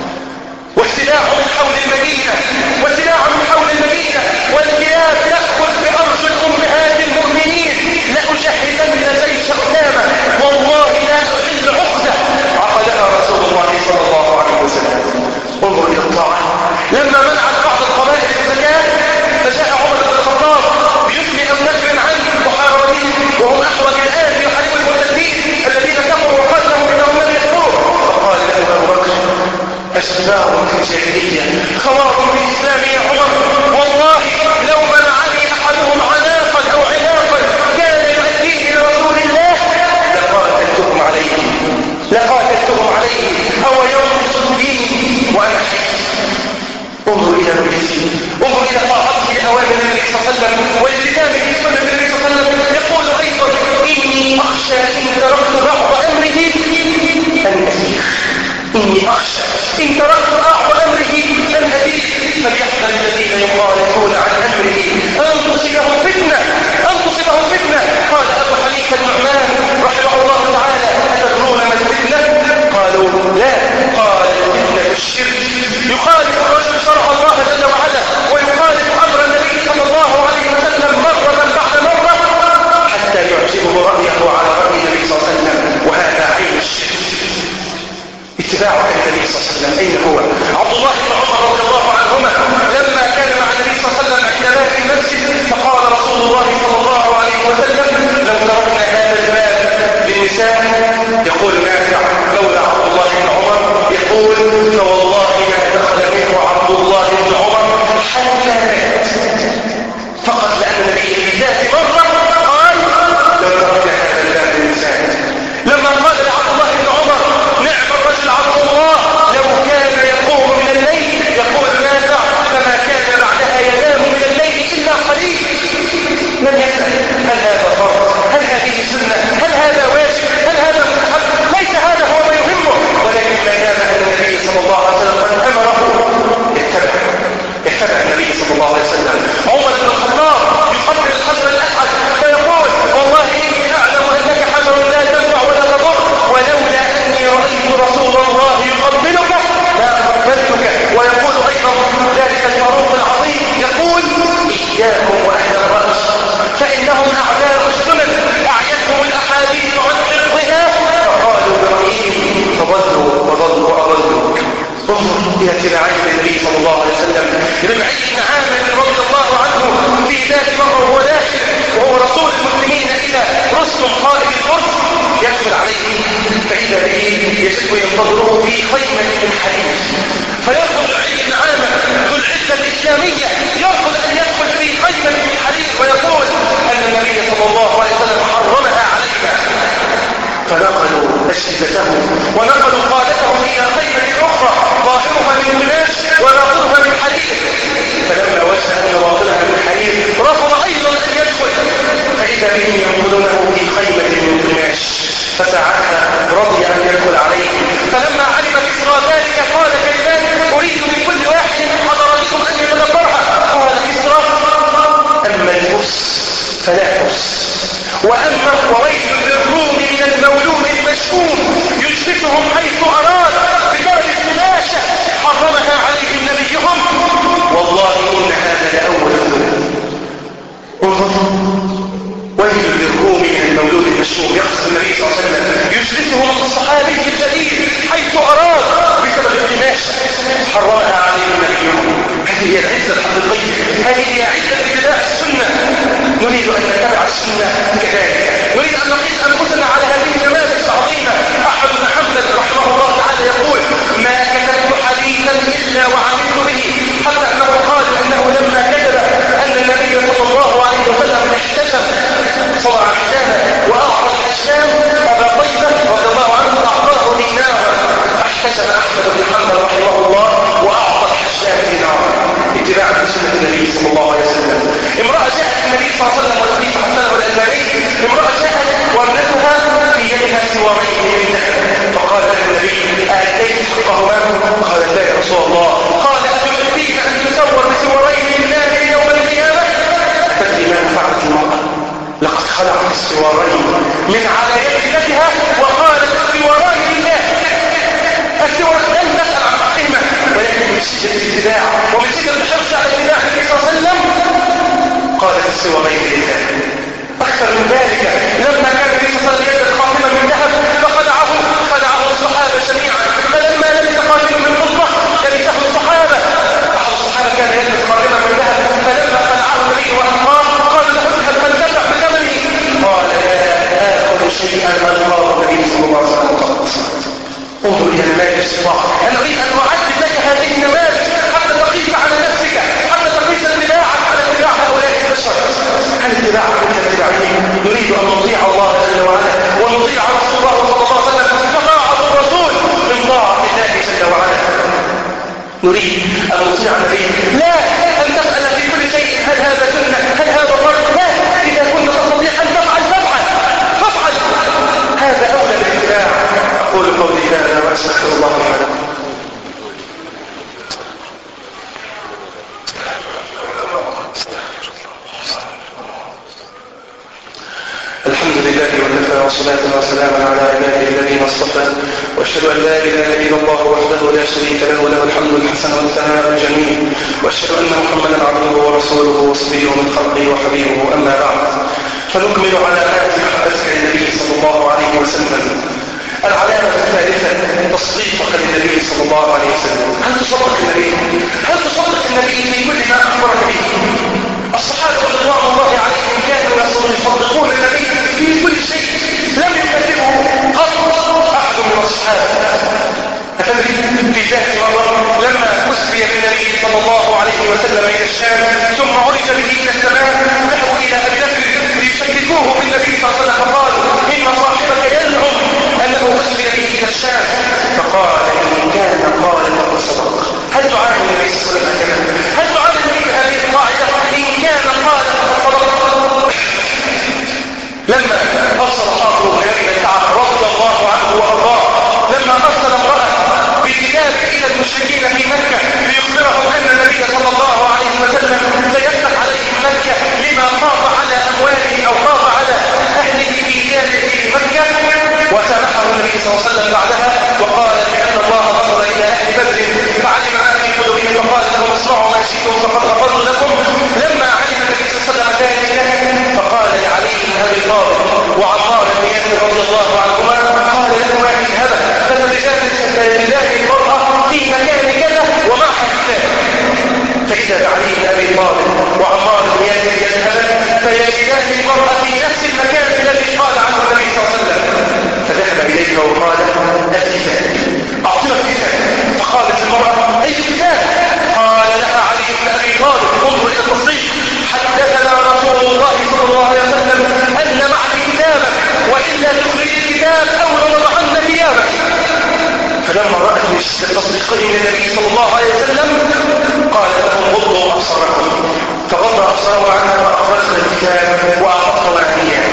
والسلاح من حول المدينة والسلاح من حول المدينة والكلاب تأخذ بأرجل أمهات المؤمنين لأجهزن جيش أسامة، والله لا أحل عقدة عقدها رسول الله صلى الله عليه وسلم. انظر إلى الطاعة. لما منعت بعض القبائل الزكاة فجاء عمر بن الخطاب بيثني أبو بكر عن محاربته وهم أحوج الآن في حريق المرتدين الذين كفروا وقاتلوا إنهم لم يكفروا، فقال له شباب في الجاهلية خوار في الإسلام يا عمر، والله لو منعني أحدهم عناقا أو عناقا كان يؤديه إلى رسول الله لقاتلتهم عليه لقاتلتهم عليه أو يوم الدين وأنا حي. انظر إلى نبيه، انظر إلى طاعته لأوامر النبي صلى الله عليه وسلم والالتزامه بسنة النبي صلى الله عليه وسلم. يقول أيضا إني أخشى إن تركت بعض أمره أن أزيغ، إني أخشى إن تركت بعض أمره أن أزيغ فليحذر الذين يخالفون عن أمره أن تصيبهم فتنة أن تصيبهم فتنة. قال أبو حنيفة النعمان رحمه الله تعالى أتدرون ما الفتنة؟ قالوا لا. قال الفتنة الشرك، يخالف الرجل شرع الله جل وعلا ويخالف أمر النبي صلى الله عليه وسلم مرة بعد مرة حتى يعجبه رأيه على رأي النبي صلى الله عليه وسلم، وهذا عين الشرك. اتباع النبي صلى الله عليه وسلم أين هو؟ عبد الله بن عمر رضي الله عنهما لما كان مع النبي صلى الله عليه وسلم عند باب المسجد فقال رسول الله صلى الله عليه وسلم لو تركنا هذا الباب للنساء، يقول نافع لولا عبد الله بن عمر يقول فوالله ما دخل منه عبد الله بن عمر حتى مات، فقط لأن النبي في ذات مرة قال لو تركنا هذا الباب للنساء. لما قال لعبد الله بن عمر نعم الرجل عبد الله لو كان يقوم من الليل، يقول نافع فما كان بعدها ينام من الليل إلا قليل. من يسأل هل هذا فرض؟ هل هذه سنة؟ هل هذا واجب؟ هل هذا مستحب؟ ليس هذا هو ما يهمه، ولكن ما دام أن النبي صلى الله عليه وسلم قد أمره اتبع اتبع النبي صلى الله عليه وسلم. عمر بن الخطاب يقبل الحجر الأسعد فيقول والله إني أعلم أنك حجر لا تنفع ولا تضر، ولولا أني رأيت رسول الله يقبلك لا قبلتك. ويقول أيضا ذلك الفاروق العظيم يقول إياكم وأهل الرأس فإنهم أعداء السنن أعيتهم الأحاديث عن حفظها فقالوا برأيهم فضلوا وضلوا وأضلوا. انظر إلى اتباعين النبي صلى الله عليه وسلم. ربعي بن عامر رضي الله عنه في ذات مرة وهو داخل وهو رسول المسلمين إلى رستم قائد الفرس يدخل عليه فإذا به يجد ينتظره في خيمة من حديد، فيرفض ربعي بن عامر ذو العزة الإسلامية يرفض أن يدخل في خيمة من حديد ويقول أن النبي صلى الله عليه وسلم حرمها علينا. فنقلوا أجهزته ونقلوا قادتهم إلى خيمة أخرى ظاهرها من قماش وباطنها من حديد، فلما وجد أن باطنها من حديد رفض أيضا أن يدخل، فإذا بهم ينقلونه في خيمة من قماش، فساعتها رضي أن يدخل عليه. فلما علم كسرى ذلك قال كلمات أريد من كل واحد من حضراتكم أن يتدبرها. قال كسرى أما الفرس فلا فرس، وأما وويل للروم من المولود المشؤوم يجلسهم حيث أراد بدرجة الفلاشة حرمها عليهم نبيهم. والله إن هذا لأول الظلم. ويل للروم من المولود المشؤوم يقصد النبي صلى الله عليه وسلم يجلسهم الصحابي الجليل حيث أراد بسبب الفلاشة حرمها عليهم نبيهم. هذه هي العزة الحقيقية، هذه هي عزة اتباع السنة. نريد أن نتبع السنة كذلك، نريد أن نقيس أنفسنا على هذه النماذج العظيمة. أحد بن حنبل رحمه الله تعالى يقول ما كتبت حديثا إلا وعملت به، حتى أنه قال أنه لما كتب أن النبي صلى الله عليه وسلم احتشم صنع حجامه وأعرض الحشام أبا طيبة رضي الله عنه أعطاه دينارا. احتشم أحمد بن حنبل رحمه الله وأعطى الحشام دينارا اتباعا لسنة النبي صلى الله عليه وسلم. امرأة جاءت النبي صلى الله عليه وسلم والحديث حسنه الألباني، امرأة جاءت وابنتها في يدها سوارين من ذهب، فقال لها النبي أأديت حقهما؟ قالت لا يا رسول الله. قال أتحبين أن تسور بسوارين من نار يوم القيامة؟ تدري ما فعلت المرأة؟ لقد خلعت السوارين من على يد ابنتها وقالت السوارين لله. السوارين لم نسأل عن حقهما، ولكن من شدة الاتباع ومن شدة الحرص على اتباع النبي صلى الله عليه وسلم قالت السوارين لله. أكثر من ذلك لما كان النبي صلى الله عليه وسلم يلبس خاتما من ذهب فخدعه خدعه الصحابة جميعا، فلما لبس خاتما من فضة لبسه الصحابة. أحد الصحابة كان يلبس خاتما من ذهب فلما خدعه النبي وأنقاه قال له اذهب فانتفع بثمنه. قال لا آخذ شيئا ألقاه النبي صلى الله عليه وسلم قط. انظر إلى المال الاستطاعة. أنا أريد أن أعدد لك اتباعا متبعين. نريد أن نطيع الله جل وعلا ونطيع رسول الله صلى الله عليه وسلم، فطاعة الرسول من طاعة الله جل وعلا. نريد أن نطيع النبي، لا أن تسأل في كل شيء هل هذا سنة هل هذا فرض، لا، إذا كنت تستطيع أن تفعل فافعل فافعل، هذا أولى بالاتباع. أقول قولي هذا وأستغفر الله لي ولكم. الحمد لله وكفى والصلاة وسلاما على عباده الذين اصطفى، واشهد ان لا اله الا الله وحده لا شريك له له الحمد الحسن والثناء الجميل، واشهد ان محمدا عبده ورسوله وصفيه من خلقه وحبيبه. اما بعد، فنكمل على اثر النبي صلى الله عليه وسلم. العلامة الثالثة تصديقك للنبي صلى الله عليه وسلم. هل تصدق النبي؟ هل تصدق النبي في كل ما أخبرك به؟ الصحابة رضوان الله عليهم كانوا يصدقون النبي في كل شيء، لم يكذبه قط أحد من الصحابة. في ذات مرة لما أسري بالنبي صلى الله عليه وسلم إلى الشام ثم عرج به إلى السماء، ذهبوا إلى أبي بكر ليشككوه بالنبي صلى الله عليه وسلم، فقالوا إن صاحبك يزعم أنه أسري به إلى الشام، فقال إن كان قال فقد صدق. هل تعامل النبي صلى الله عليه وسلم؟ هل تعامل النبي بهذه القاعدة إن كان قال فقد صدق؟ لما أرسل حاطب بن كعب رضي الله عنه وأرضاه، لما أرسل امرأة بكتاب إلى المشركين في مكة ليخبرهم أن النبي صلى الله عليه وسلم سيفتح عليهم مكة لما خاف على أمواله أو خاف على أهله في مكة، وسامحه النبي صلى الله عليه وسلم بعدها وقال بأن الله نظر إلى أهل بدر فعلم ما في قلوبهم وقال لهم اسمعوا ما شئتم فقد غفرت لكم. لما علم النبي صلى الله عليه وسلم ذلك فقال لعلي بن أبي طالب وعمار بن ياسر رضي الله عنهما، قال له واحد هذا فتجالس لله المرأة في مكان كذا ومعها كتاب، فإذا علي بن أبي طالب وعمار بن ياسر يذهبان فيجدان المرأة في نفس المكان الذي قال عنه النبي صلى الله عليه وسلم، فذهب إليه وقال الكتاب أعطنا الكتاب. فقالت المرأة أي كتاب؟ قال لها علي بن أبي طالب انظر إلى التصريح، حدثنا رسول الله صلى الله عليه وسلم أن معك كتابك وإلا تخرج الكتاب أو لنضعن ثيابك. فلما رأت تصديقه للنبي صلى الله عليه وسلم قال لهم غضوا أبصاركم، فغض أبصاره عنها وأخرجت الكتاب وأعطته وأهليها.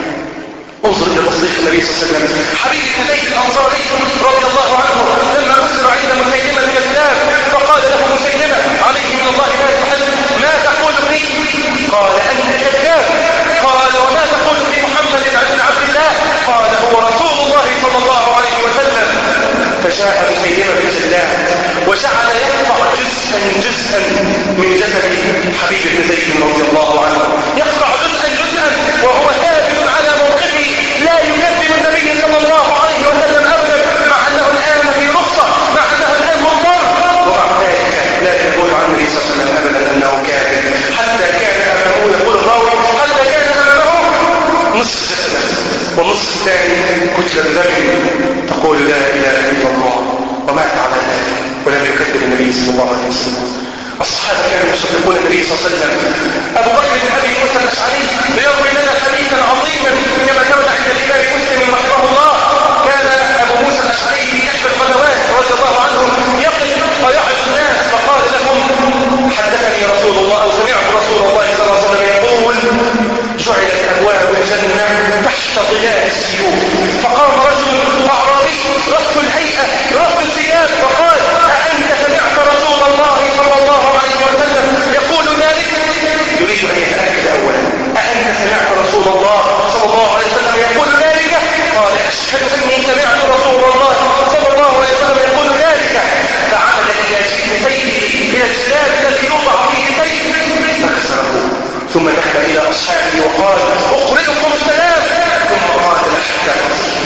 انظر إلى تصديق النبي صلى الله عليه وسلم. حبيب بن زيد الأنصاري رضي الله عنه لما أسر عند مسيلمة الكذاب فقال له مسيلمة عليه من الله ما يتحدث ما تقول في؟ قال أنت كذاب. قال وما تقول في محمد بن عبد الله؟ قال هو رسول الله صلى الله عليه وسلم. فجاء مسيلمة الكذاب وجعل يقطع جزءا جزءا من جسد حبيب بن زيد رضي الله عنه، يقطع جزءا جزءا وهو ثابت على موقفه لا يكذب النبي صلى الله عليه وسلم أبدا، مع أنه الآن في رخصة، مع أنه الآن مضطر، ومع ذلك لا يقول عن النبي صلى الله عليه وسلم أبدا أنه كاذب، حتى كان أمامه يقول الراوي حتى كان أمامه نصف جسده والنصف الثاني كتلة دم تقول لا إله إلا الله، ومات على ذلك ولم يكذب النبي صلى الله عليه وسلم. الصحابة كانوا يصدقون النبي صلى الله عليه وسلم. أبو بكر بن أبي موسى الأشعري يروي لنا حديثا عظيما كما ثبت عند الإمام مسلم رحمه الله. كان أبو موسى الأشعري في إحدى الغزوات رضي الله عنه يقف فيعظ الناس فقال لهم حدثني رسول الله أو سمعت رسول الله صلى الله عليه وسلم يقول جعلت أبواب الجنة تحت ظلال السيوف. فقام رجل أعرابي رفض الهيئة رفض الثياب فقال أأنت سمعت رسول الله صلى الله عليه وسلم يقول ذلك؟ يريد أن يتأكد أولا أأنت سمعت رسول الله صلى الله عليه وسلم يقول ذلك؟ قال أشهد أني سمعت رسول الله صلى الله عليه وسلم يقول ذلك. فعمل إلى سيفه إلى الجلاد الذي يوضع فيه سيف فكسره، ثم ذهب إلى أصحابه وقال أقرئكم السلام، ثم قال حتى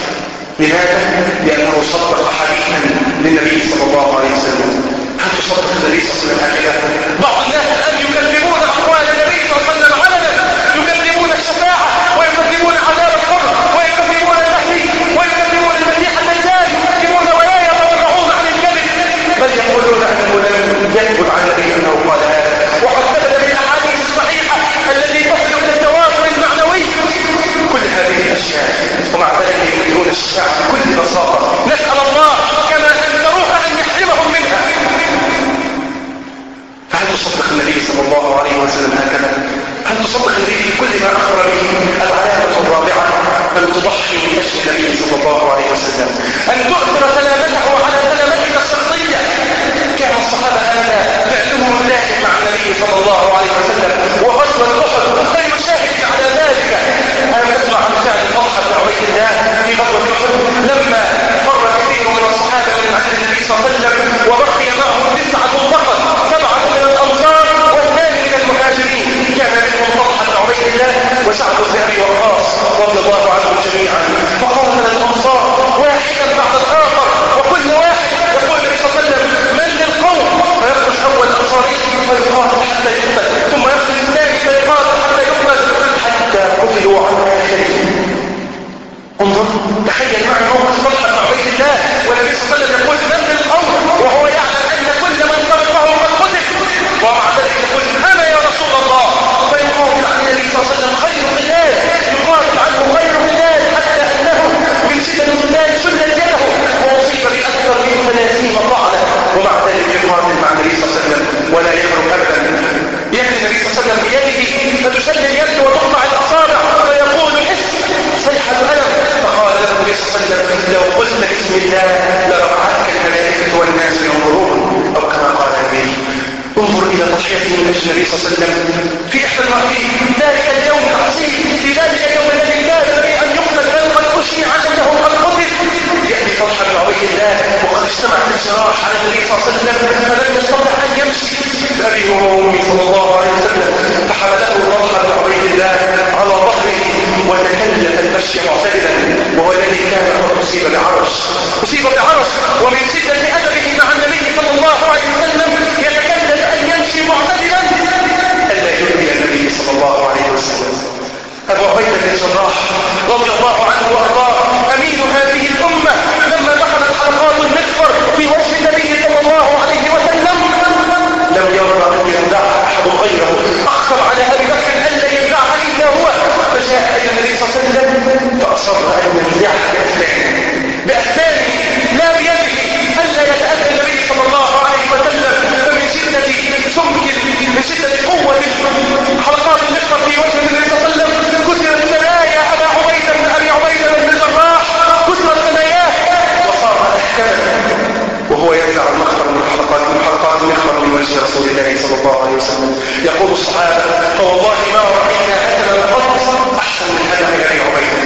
لماذا؟ لأنه صدق حديثا للنبي صلى الله عليه وسلم. هل تصدق النبي صلى الله عليه وسلم هكذا؟ بعض الناس الآن يكذبون أقوال النبي صلى الله عليه وسلم علنا، يكذبون الشفاعة ويكذبون عذاب القبر ويكذبون المهدي ويكذبون المسيح الدجال، يكذبون ولا يتورعون عن الكذب، بل يقولون أنه لم يثبت عن النبي أنه قال هذا. وقد ثبت بالأحاديث الصحيحة التي تصل إلى التواتر سمعت الجراح على النبي صلى الله عليه وسلم فلم يستطع أن يمشي بأبي وأمي صلى الله عليه وسلم فحمله طلحة بن عبيد الله على ظهره وتكلف المشي معتدلا وهو الذي كان قد أصيب بعرش أصيب بعرش ومن شدة أدبه مع النبي صلى الله عليه وسلم يتكلف أن يمشي معتدلا ألا يؤذي النبي صلى الله عليه وسلم. أبو عبيدة بن الجراح رضي الله عنه وأرضاه أمين هذه الأمة لما دخلت حلقات المغفر في وجه النبي صلى الله عليه وسلم لم يرضى أن يمدعها أحد غيره أخطر على أبي بكر ألا يمدعها إلا هو فجاء إلى النبي صلى الله عليه وسلم فأصر أن يمدعها بأسنانه بأسنانه لا بيده ألا يتأذى النبي صلى الله عليه وسلم فمن شدة سمك من شدة قوة حلقات المغفر في وجه النبي صلى الله عليه وسلم كسرت ثنايا أبا عبيدة بن أبي عبيدة بن الجراح كسرت ثناياه وصار أحكما وهو ينزع المخبر من حلقات من حلقات المخبر من وجه رسول الله صلى الله عليه وسلم. يقول الصحابة فوالله ما رأينا أثنا قط أحسن من هذا أبي عبيدة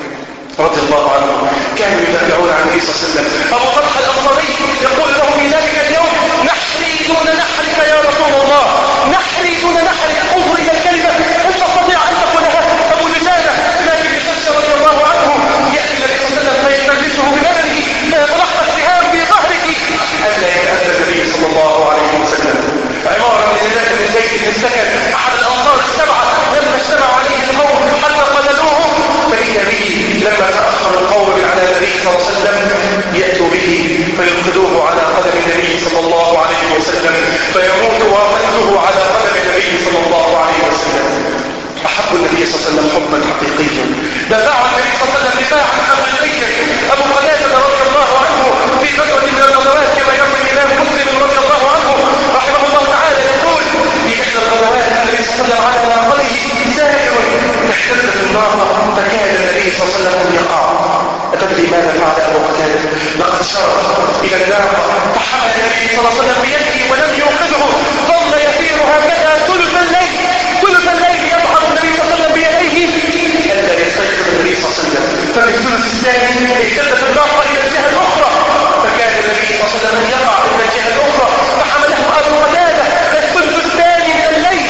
رضي الله عنه. كانوا يدافعون عن النبي صلى الله عليه وسلم. أبو طلحة الأنصاري يقول له في ذلك اليوم نحري دون نحرك يا رسول الله نحري دون نحرك انظر إلى الكلمة هل تستطيع أن تقولها؟ أبو لسانة مالك بن شمس رضي الله عنه يأتي النبي صلى الله عليه وسلم فيستنجسه ببدنه فيطرح السهام في ظهرك ألا يتأذى النبي صلى الله عليه وسلم. عمارة من ذات من زيد بن سكن أحد الأنصار السبعة لما اجتمعوا عليه القوم حتى قتلوه فإذا به لما تأخر القوم على النبي صلى الله عليه وسلم يأتوا به فينقذوه على قدم النبي صلى الله عليه وسلم فيموت وقلبه على قدم النبي صلى الله عليه وسلم. أحب النبي صلى الله عليه وسلم حبا حقيقيا دفع النبي صلى الله عليه وسلم دفاعا حقيقيا. أبو قتادة رضي الله عنه في غزوة من الغزوات كما يروي الإمام مسلم رضي الله عنه رحمه الله تعالى يقول في إحدى الغزوات النبي صلى الله عليه وسلم على ناقته سائر احتدت الناقة فكاد النبي صلى الله عليه وسلم أن يقع. أتدري ماذا فعل أبو قتادة؟ لقد شرف إلى الناقة فحمل النبي صلى الله عليه وسلم بيده ولم يوقظه ظل يسير هكذا ثلث الليل ثلث الليل يضحك النبي صلى الله عليه وسلم بيديه ألا يستيقظ النبي صلى الله عليه وسلم. ففي الثلث الثاني اهتدت الناقة إلى الجهة الأخرى فكان النبي صلى الله عليه وسلم يقع إلى الجهة الأخرى فحمله أبو قتادة الثلث الثاني من الليل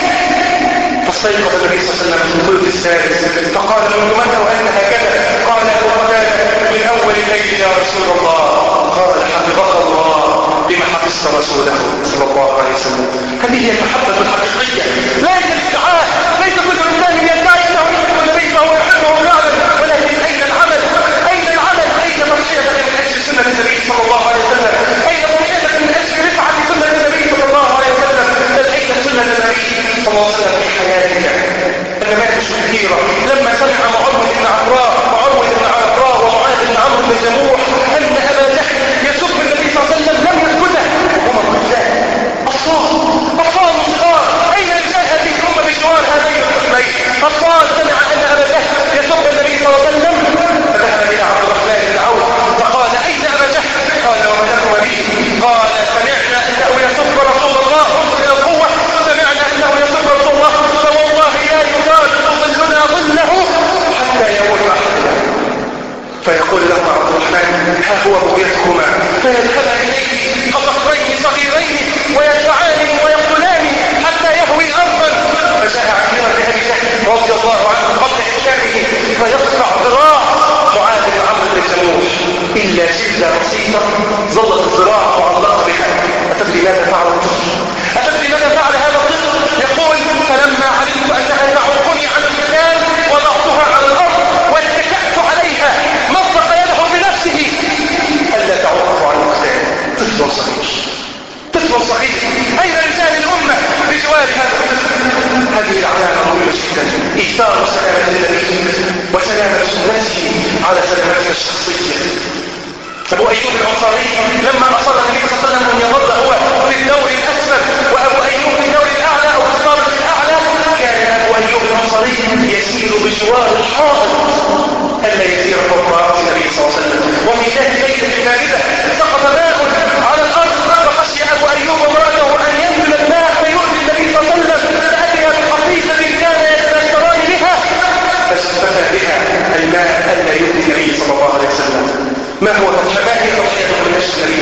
فاستيقظ النبي صلى الله عليه وسلم في الثلث الثالث فقال له من وأنت هكذا؟ قال أبو قتادة من أول الليل يا رسول الله. قال حفظك الله بما حفظت رسوله صلى الله عليه وسلم. هذه هي المحبة الحقيقية ليس الادعاء ليس كل إنسان يدعي أنه يحب النبي فهو يحبه فعلا ولكن أين العمل أين العمل أين تضحية من أجل سنة النبي صلى الله عليه وسلم أين تضحية من أجل رفعة سنة النبي صلى الله عليه وسلم بل أين سنة النبي صلى الله عليه وسلم في حياتك. النماذج كثيرة لما سمع معوذ بن عفراء معوذ بن عفراء ومعاذ بن عمرو بن جموح أن أبا جهل يسب النبي صلى الله عليه وسلم لم يسكته وهم قتال أطفال أطفال صغار أين رجال هذه الأمة بجوار هذين الطفلين أطفال سمع أن أبا جهل يسب النبي صلى الله عليه وسلم فذهب إلى عبد الرحمن بن عوف فقال أين أبا جهل؟ قال وما نحن به؟ قال سمعنا أنه يسب رسول الله انظر إلى القوة سمعنا أنه يسب رسول الله فوالله لا يزال ظلنا ظله حتى يموت أحدنا. فيقول له عبد الرحمن ها هو بغيتكما فيذهب إليه كطفلين صغيرين ويدفعان ويقتلان حتى يهوي أرضا. فجاء عكرمة بن أبي جهل رضي الله عنه قبل إسلامه فيقطع ذراع معاذ بن عمرو بن جموح إلا شدة بسيطة ظلت الذراع معلقة بها. أتدري ماذا فعل الطفل؟ أتدري ماذا فعل هذا الطفل؟ يقول فلما علمت أنها تعوقني عن القتال وضعتها على الأرض واتكأت عليها مطلق يده بنفسه ألا تعوقه عن القتال. طفل صغير طفل صغير أين رجال الأمة بجوار هذا الطفل؟ هذه العلامة مهمة جدا إيثار سلامة النبي وسلامة سنته على سلامته الشخصية. أبو أيوب الأنصاري لما أصر النبي صلى الله عليه وسلم أن يظل هو في الدور الأسفل وأبو أيوب في الدور الأعلى أو في الطابق الأعلى كان أبو أيوب الأنصاري يسير بجوار الحائط ألا يسير فوق رأس النبي صلى الله عليه وسلم. وفي ذات ليلة باردة سقط ماء على الأرض فخشي أبو أيوب امرأته أن ينزل الماء فيؤذي النبي صلى الله عليه وسلم فأتيها بقصيدة كان يتبشران بها فشفتها بها الماء ألا يؤذي النبي صلى الله عليه وسلم. ما هو ما هي تضحية من أجل النبي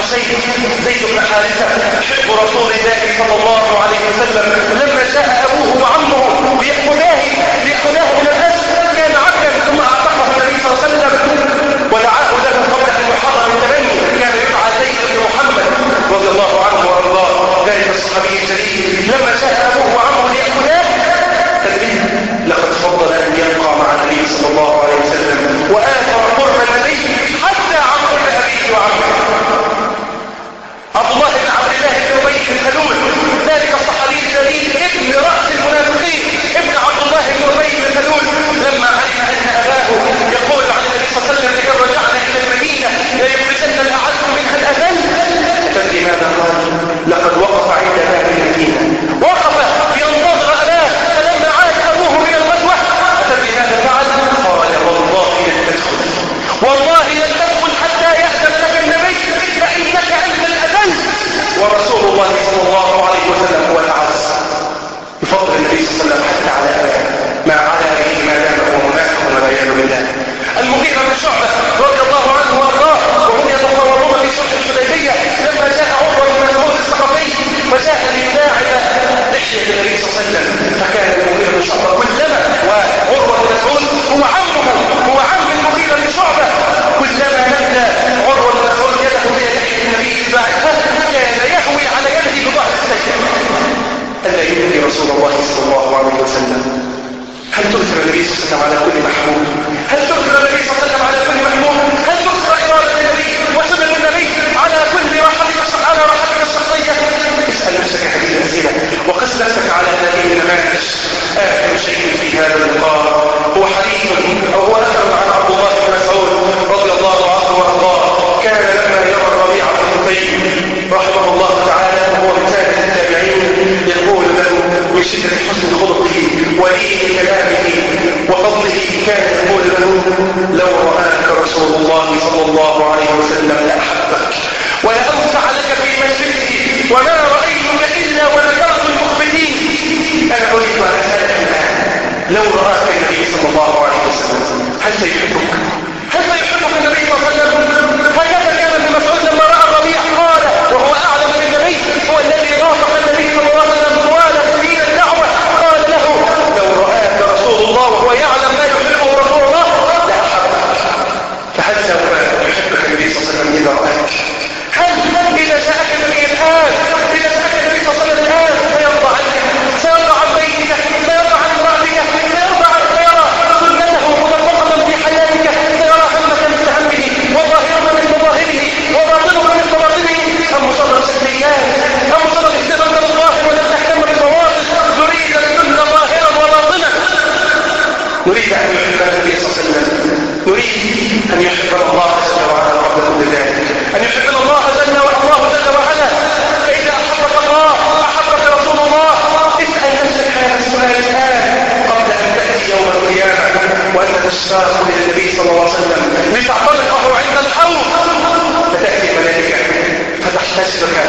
زيد زيد بن حارثة حب رسول الله صلى الله عليه وسلم لما جاء أبوه وعمه ليأخذاه ليأخذاه من الأسر كان عبدا ثم أعتقه النبي صلى الله عليه وسلم ودعاه له قبل أن يحرم التبني كان يدعى زيد بن محمد رضي الله عنه وأرضاه ذلك الصحابي الجليل لما جاء أبوه وعمه ليأخذاه تدريب لقد فضل أن يبقى مع النبي صلى الله عليه وسلم وآثر قرب النبي حتى عن قرب أبيه وعمه. عبد الله بن عبد الله بن أبي بن سلول ذلك الصحابي الجليل ابن رأس المنافقين ابن عبد الله بن أبي بن سلول لما علم أن أباه يقول عن النبي صلى الله عليه وسلم إذا رجعنا إلى المدينة ليخرجن الأعز منها الأذل تدري ماذا قال؟ لقد وقف عند باب المدينة وقف ينتظر أباه فلما عاد أبوه من الغزوة تدري ماذا فعل؟ قال والله لن تدخل والله لن تدخل حتى يأذن لك النبي فإنك أنت الأذل ورسول الله صلى الله عليه وسلم هو الأعز بفضل النبي صلى الله عليه وسلم حتى على أباه ما على به ما دام هو منافق والعياذ بالله. المغيرة بن شعبة رضي الله عنه وارضاه وهم يتطورون في صلح الحديبية لما جاء عمر بن مسعود الثقفي وجاء ليلاعب لحية النبي صلى الله عليه وسلم فكان المغيرة بن شعبة كلما وعروة بن مسعود هو عمه هو عم المغيرة بن شعبة كلما نبدا عروة بن مسعود يده في لحية النبي باعثها كان يهوي على يده بضعف السيف ألا يؤذي رسول الله صلى الله عليه وسلم. هل تؤثر النبي صلى الله عليه وسلم على كل محمود؟ هل تؤثر النبي صلى الله عليه وسلم على كل محمود؟ هل تؤثر إرادة النبي وسنة النبي على كل راحتك على راحتك الشخصية؟ اسأل نفسك هذه الأسئلة وقس نفسك على هذه النماذج. آخر شيء في هذا اللقاء هو حديث أو هو أثر عن عبد الله بن مسعود رضي الله عنه وأرضاه كان لما يرى الربيع بن خثيم رحمه الله تعالى وهو من ثالث التابعين يقول له من شدة حسن خلقه ولين كلامه وفضله كان يقول له لو رآك رسول الله صلى الله عليه وسلم لأحبك ولأوسع لك في مسجده وما رأيتك إلا وذكرت المخبتين. أنا أريد أن أسألك الآن لو رآك النبي صلى الله عليه وسلم هل سيحبك؟ هل سيحبك النبي صلى الله عليه وسلم؟ هكذا كان ابن مسعود لما رأى الربيع قال وهو أعلم من النبي هو الذي رافق النبي صلى الله عليه وسلم طوال سنين الدعوة قال له لو رآك رسول الله وهو يعلم ما يحبه رسول الله لأحبك. فهل سوف يحبك النبي صلى الله عليه وسلم إذا رآك؟ هل إذا جاءك النبي الآن إذا جاءك النبي صلى الله عليه وسلم الآن سيرضى عنك سيرضى عن بيتك سيرضى عن امرأتك سيرضى عن سيرى سنته مطبقة في حياتك سيرى همك مثل همه وظاهرة من مظاهره وباطنك من بواطنه أم مجرد شكليات أم مجرد اهتمام بالظاهر ولم تهتم بالبواطن نريد أن كن ظاهرا وباطنا نريد أن يحب النبي صلى الله عليه وسلم نريد أن يحب الله جل وعلا قبل كل ذلك أن يحبنا الله جل والله جل وعلا فإذا أحبك الله أحبك رسول الله اسأل نفسك هذا السؤال الآن قبل أن تأتي يوم القيامة وأنت تشتاق للنبي صلى الله عليه وسلم لتعتنقه عند الحوض فتأتي الملائكة فتحتسبك